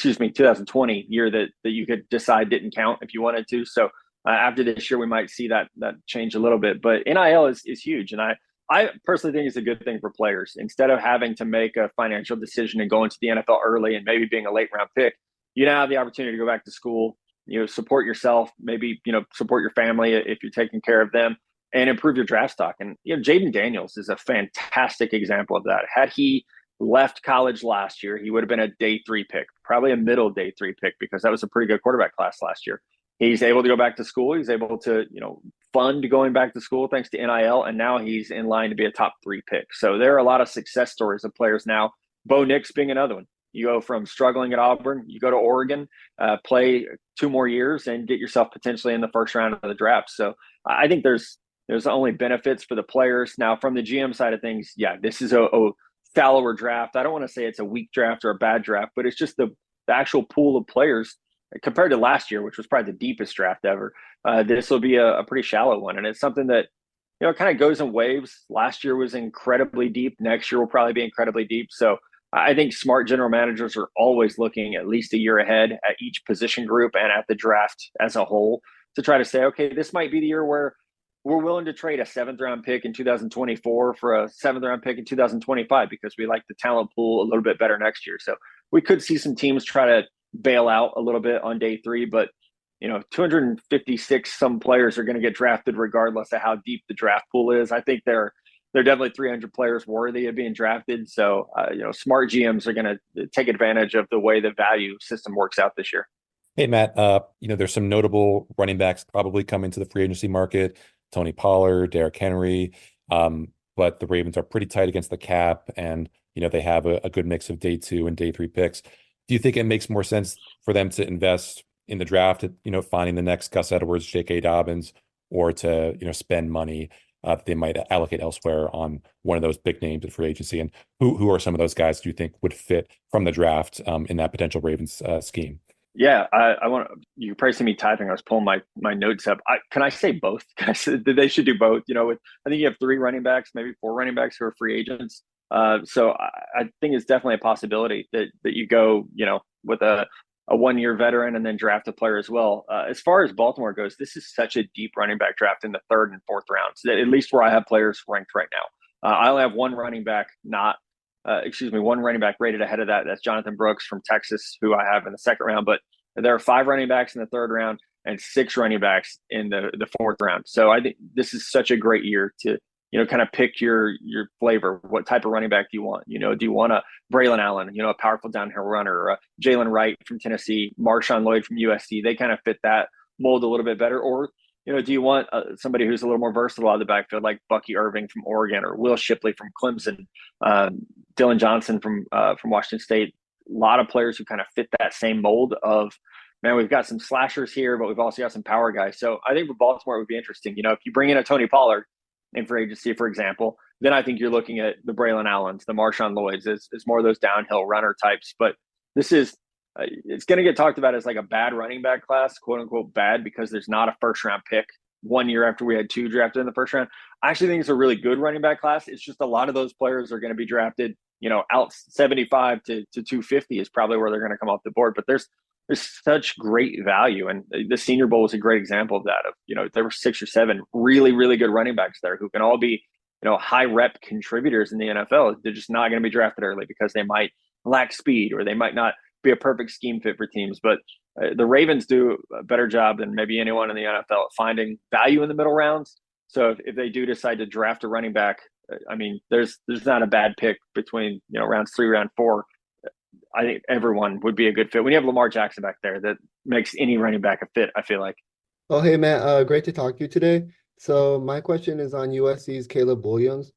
that you could decide didn't count if you wanted to. So after this year, we might see that change a little bit. But NIL is huge. And I personally think it's a good thing for players. Instead of having to make a financial decision and go into the NFL early and maybe being a late round pick, you now have the opportunity to go back to school, support yourself, maybe, support your family if you're taking care of them and improve your draft stock. And, Jaden Daniels is a fantastic example of that. Had he left college last year, he would have been a day 3 pick, probably a middle day 3 pick, because that was a pretty good quarterback class last year. He's able to go back to school. He's able to, fund going back to school thanks to NIL. And now he's in line to be a top 3 pick. So there are a lot of success stories of players now. Bo Nix being another one. You go from struggling at Auburn, you go to Oregon, play 2 more years and get yourself potentially in the first round of the draft. So I think there's only benefits for the players. Now from the GM side of things, yeah, this is a shallower draft. I don't want to say it's a weak draft or a bad draft, but it's just the actual pool of players compared to last year, which was probably the deepest draft ever. This will be a pretty shallow one. And it's something that, kind of goes in waves. Last year was incredibly deep. Next year will probably be incredibly deep. So I think smart general managers are always looking at least a year ahead at each position group and at the draft as a whole to try to say, okay, this might be the year where we're willing to trade a 7th round pick in 2024 for a 7th round pick in 2025 because we like the talent pool a little bit better next year. So we could see some teams try to bail out a little bit on day 3, but 256 some players are going to get drafted regardless of how deep the draft pool is. I think they're definitely 300 players worthy of being drafted. So smart GMs are going to take advantage of the way the value system works out this year. Hey Matt, there's some notable running backs probably coming to the free agency market. Tony Pollard, Derrick Henry, but the Ravens are pretty tight against the cap, and they have a good mix of day 2 and day 3 picks. Do you think it makes more sense for them to invest in the draft at, finding the next Gus Edwards, J.K. Dobbins, or to, spend money that they might allocate elsewhere on one of those big names at free agency? And who are some of those guys do you think would fit from the draft in that potential Ravens scheme? Yeah, I want you probably see me typing. I was pulling my notes up. Can I say both? They should do both. I think you have 3 running backs, maybe 4 running backs who are free agents. So I think it's definitely a possibility that you go, with a 1-year veteran and then draft a player as well. As far as Baltimore goes, this is such a deep running back draft in the 3rd and 4th rounds, at least where I have players ranked right now. I only have one running back rated ahead of that. That's Jonathan Brooks from Texas, who I have in the 2nd round. But there are 5 running backs in the 3rd round and 6 running backs in the 4th round. So I think this is such a great year to, kind of pick your flavor. What type of running back do you want? Do you want a Braylon Allen, a powerful downhill runner, or a Jalen Wright from Tennessee, Marshawn Lloyd from USC? They kind of fit that mold a little bit better. Or, do you want somebody who's a little more versatile out of the backfield, like Bucky Irving from Oregon or Will Shipley from Clemson, Dylan Johnson from Washington State? A lot of players who kind of fit that same mold of, man, we've got some slashers here, but we've also got some power guys. So I think for Baltimore, it would be interesting. If you bring in a Tony Pollard in free agency, for example, then I think you're looking at the Braylon Allens, the Marshawn Lloyds. It's more of those downhill runner types. But this is it's going to get talked about as like a bad running back class, quote unquote bad, because there's not a 1st round pick 1 year after we had 2 drafted in the 1st round. I actually think it's a really good running back class. It's just a lot of those players are going to be drafted, out 75 to 250 is probably where they're going to come off the board. But there's such great value. And the Senior Bowl was a great example of that. There were 6 or 7 really, really good running backs there who can all be, high rep contributors in the NFL. They're just not going to be drafted early because they might lack speed or they might not be a perfect scheme fit for teams. But the Ravens do a better job than maybe anyone in the NFL at finding value in the middle rounds. So if they do decide to draft a running back, I mean, there's not a bad pick between, rounds 3, round 4. I think everyone would be a good fit. When you have Lamar Jackson back there, that makes any running back a fit, I feel like. Oh, hey, Matt. Great to talk to you today. So my question is on USC's Caleb Williams.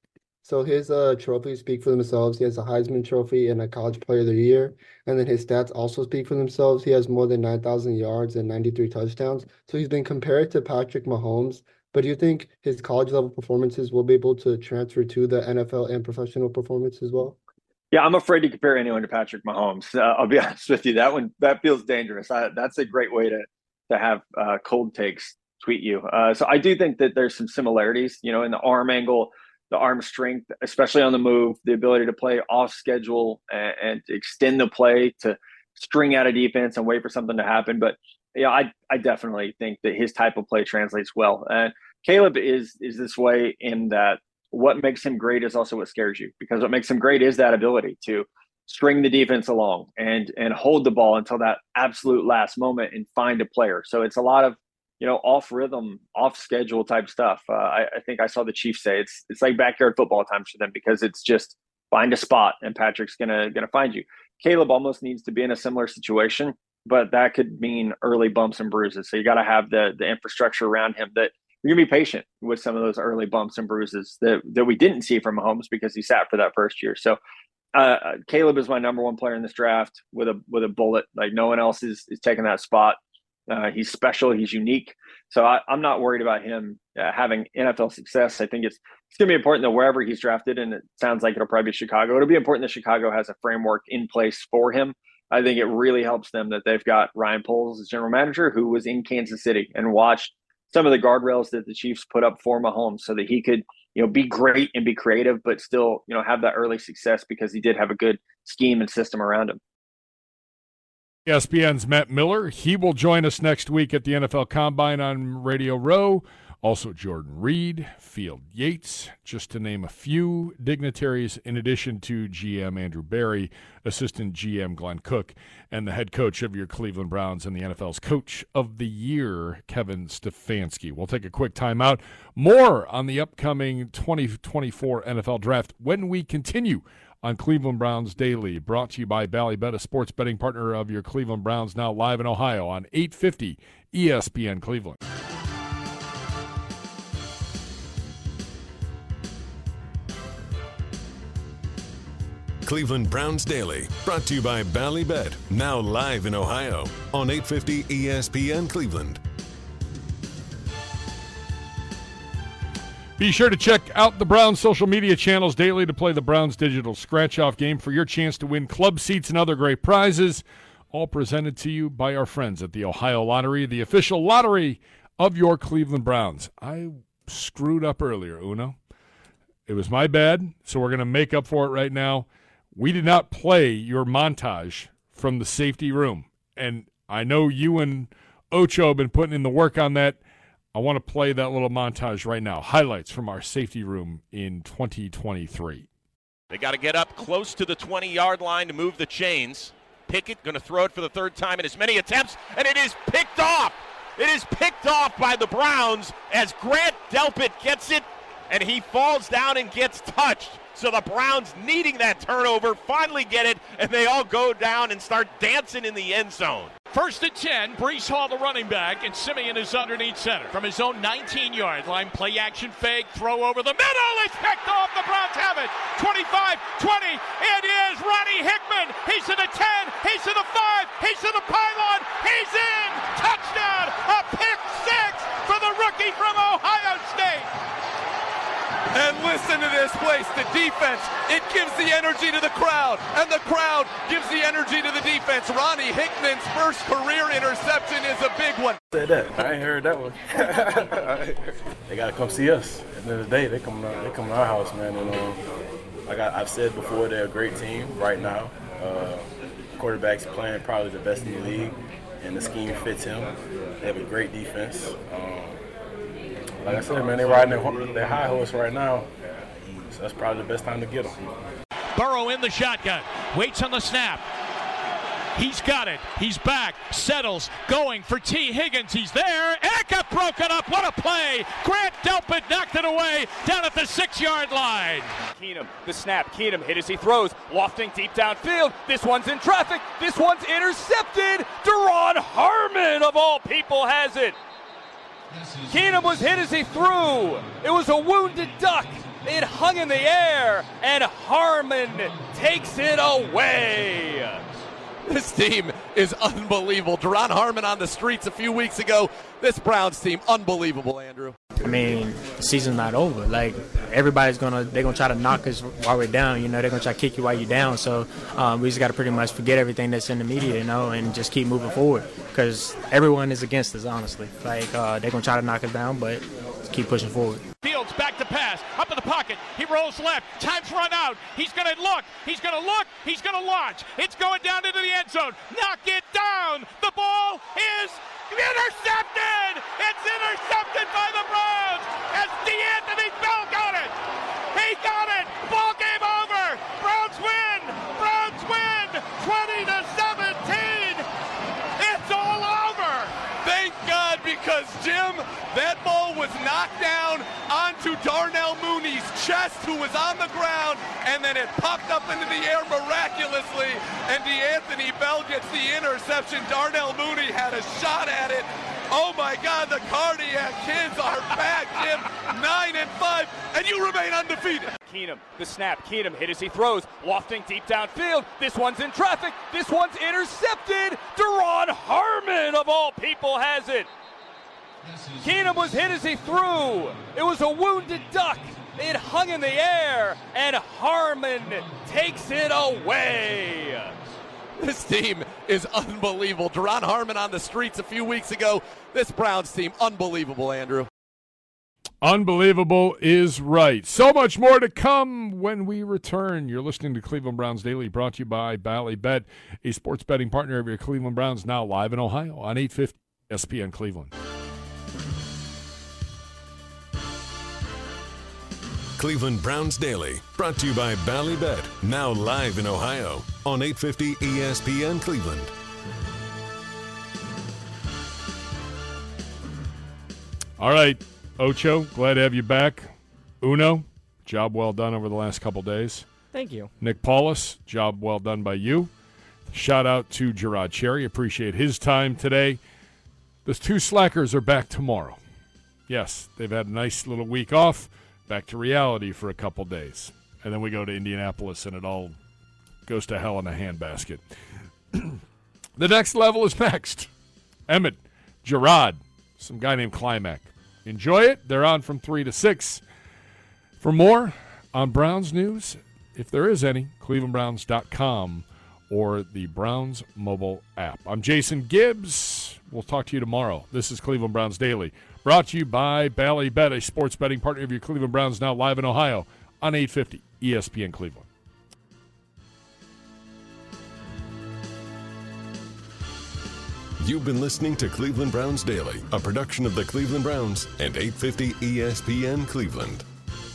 So his trophies speak for themselves. He has a Heisman Trophy and a College Player of the Year. And then his stats also speak for themselves. He has more than 9,000 yards and 93 touchdowns. So he's been compared to Patrick Mahomes. But do you think his college level performances will be able to transfer to the NFL and professional performance as well? Yeah, I'm afraid to compare anyone to Patrick Mahomes. I'll be honest with you. That feels dangerous. That's a great way to have cold takes tweet you. So I do think that there's some similarities, in the arm angle, the arm strength, especially on the move, the ability to play off schedule and extend the play to string out a defense and wait for something to happen. But I definitely think that his type of play translates well. And Caleb is this way in that what makes him great is also what scares you, because what makes him great is that ability to string the defense along and hold the ball until that absolute last moment and find a player. So it's a lot of off rhythm, off schedule type stuff. I think I saw the Chiefs say it's like backyard football times for them, because it's just find a spot and Patrick's gonna find you. Caleb almost needs to be in a similar situation, but that could mean early bumps and bruises. So you got to have the infrastructure around him that you're gonna be patient with some of those early bumps and bruises that we didn't see from Mahomes because he sat for that first year. So Caleb is my number one player in this draft with a bullet. Like no one else is taking that spot. He's special. He's unique. So I'm not worried about him having NFL success. I think it's going to be important that wherever he's drafted, and it sounds like it'll probably be Chicago, it'll be important that Chicago has a framework in place for him. I think it really helps them that they've got Ryan Poles as general manager, who was in Kansas City and watched some of the guardrails that the Chiefs put up for Mahomes so that he could, be great and be creative, but still, have that early success because he did have a good scheme and system around him. ESPN's Matt Miller. He will join us next week at the NFL Combine on Radio Row. Also Jordan Reed, Field Yates, just to name a few dignitaries, in addition to GM Andrew Berry, Assistant GM Glenn Cook, and the head coach of your Cleveland Browns and the NFL's Coach of the Year, Kevin Stefanski. We'll take a quick timeout. More on the upcoming 2024 NFL Draft when we continue on Cleveland Browns Daily, brought to you by Ballybet, a sports betting partner of your Cleveland Browns, now live in Ohio on 850 ESPN Cleveland. Cleveland Browns Daily, brought to you by Ballybet, now live in Ohio on 850 ESPN Cleveland. Be sure to check out the Browns social media channels daily to play the Browns digital scratch-off game for your chance to win club seats and other great prizes, all presented to you by our friends at the Ohio Lottery, the official lottery of your Cleveland Browns. I screwed up earlier, Uno. It was my bad, so we're going to make up for it right now. We did not play your montage from the safety room, and I know you and Ocho have been putting in the work on that. I want to play that little montage right now. Highlights from our safety room in 2023. They got to get up close to the 20-yard line to move the chains. Pickett going to throw it for the third time in as many attempts, and it is picked off. It is picked off by the Browns as Grant Delpit gets it, and he falls down and gets touched. So the Browns, needing that turnover, finally get it, and they all go down and start dancing in the end zone. 1st and 10, Breece Hall the running back, and Simeon is underneath center. From his own 19-yard line, play action fake, throw over the middle, it's picked off, the Browns have it. 25, 20, it is Ronnie Hickman. He's to the 10, he's to the 5, he's to the pylon, he's in! Touchdown, a pick six for the rookie from Ohio State. And listen to this place, the defense, it gives the energy to the crowd, and the crowd gives the energy to the defense. Ronnie Hickman's first career interception is a big one. Say that. I ain't heard that one. They got to come see us. At the end of the day, they come to our house, man. And like I've said before, they're a great team right now. Quarterback's playing probably the best in the league, and the scheme fits him. They have a great defense. Like I said, man, they're riding their high horse right now, so that's probably the best time to get them. Burrow in the shotgun, waits on the snap. He's got it. He's back, settles, going for T. Higgins. He's there, and it got broken up. What a play! Grant Delpit knocked it away down at the 6-yard line. Keenum, the snap. Keenum hit as he throws, lofting deep downfield. This one's in traffic. This one's intercepted. Deron Harmon, of all people, has it. Keenum was hit as he threw. It was a wounded duck. It hung in the air, and Harmon takes it away. This team is unbelievable. Deron Harmon on the streets a few weeks ago. This Browns team, unbelievable, Andrew. I mean, the season's not over. Like, everybody's they're gonna try to knock us while we're down. You know, they're gonna try to kick you while you're down. So we just got to pretty much forget everything that's in the media, you know, and just keep moving forward. Because everyone is against us, honestly. Like, they're gonna try to knock us down, but just keep pushing forward. Fields back to pass, up in the pocket. He rolls left. Time's run out. He's going to look. He's going to look. He's going to launch. It's going down into the end zone. Knock it down. The ball is intercepted. It's intercepted by the Browns as DeAnthony Bell got it. He got it. Ball game over. Browns win. Browns win. 20-17. It's all over. Thank God, because, Jim, that ball was knocked down onto Darnell Mooney's chest, who was on the ground, and then it popped up into the air miraculously, and DeAnthony Bell gets the interception. Darnell Mooney had a shot at it. Oh, my God, the Cardiac Kids are back, Jim, 9-5, and you remain undefeated. Keenum, the snap. Keenum hit as he throws, lofting deep downfield. This one's in traffic. This one's intercepted. Deron Harmon, of all people, has it. Keenum was hit as he threw. It was a wounded duck. It hung in the air, and Harmon takes it away. This team is unbelievable. Deron Harmon on the streets a few weeks ago. This Browns team, unbelievable, Andrew. Unbelievable is right. So much more to come when we return. You're listening to Cleveland Browns Daily, brought to you by Bally Bet, a sports betting partner of your Cleveland Browns, now live in Ohio on 850 ESPN Cleveland. Cleveland Browns Daily, brought to you by Bally Bet, now live in Ohio on 850 ESPN Cleveland. All right, Ocho, glad to have you back. Uno, job well done over the last couple days. Thank you. Nick Paulus, job well done by you. Shout out to Gerard Cherry, appreciate his time today. Those two slackers are back tomorrow. Yes, they've had a nice little week off. Back to reality for a couple days. And then we go to Indianapolis, and it all goes to hell in a handbasket. The next level is next. Emmett, Gerard, some guy named Climac. Enjoy it. They're on from 3 to 6. For more on Browns news, if there is any, clevelandbrowns.com or the Browns mobile app. I'm Jason Gibbs. We'll talk to you tomorrow. This is Cleveland Browns Daily, brought to you by Bally Bet, a sports betting partner of your Cleveland Browns, now live in Ohio on 850 ESPN Cleveland. You've been listening to Cleveland Browns Daily, a production of the Cleveland Browns and 850 ESPN Cleveland.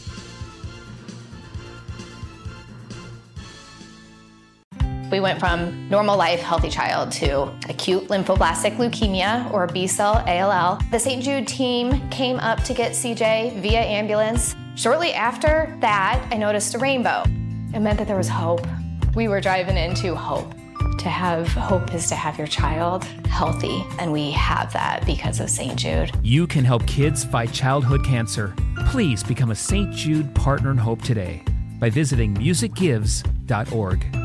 We went from normal life, healthy child to acute lymphoblastic leukemia, or B-cell ALL. The St. Jude team came up to get CJ via ambulance. Shortly after that, I noticed a rainbow. It meant that there was hope. We were driving into hope. To have hope is to have your child healthy, and we have that because of St. Jude. You can help kids fight childhood cancer. Please become a St. Jude Partner in Hope today by visiting musicgives.org.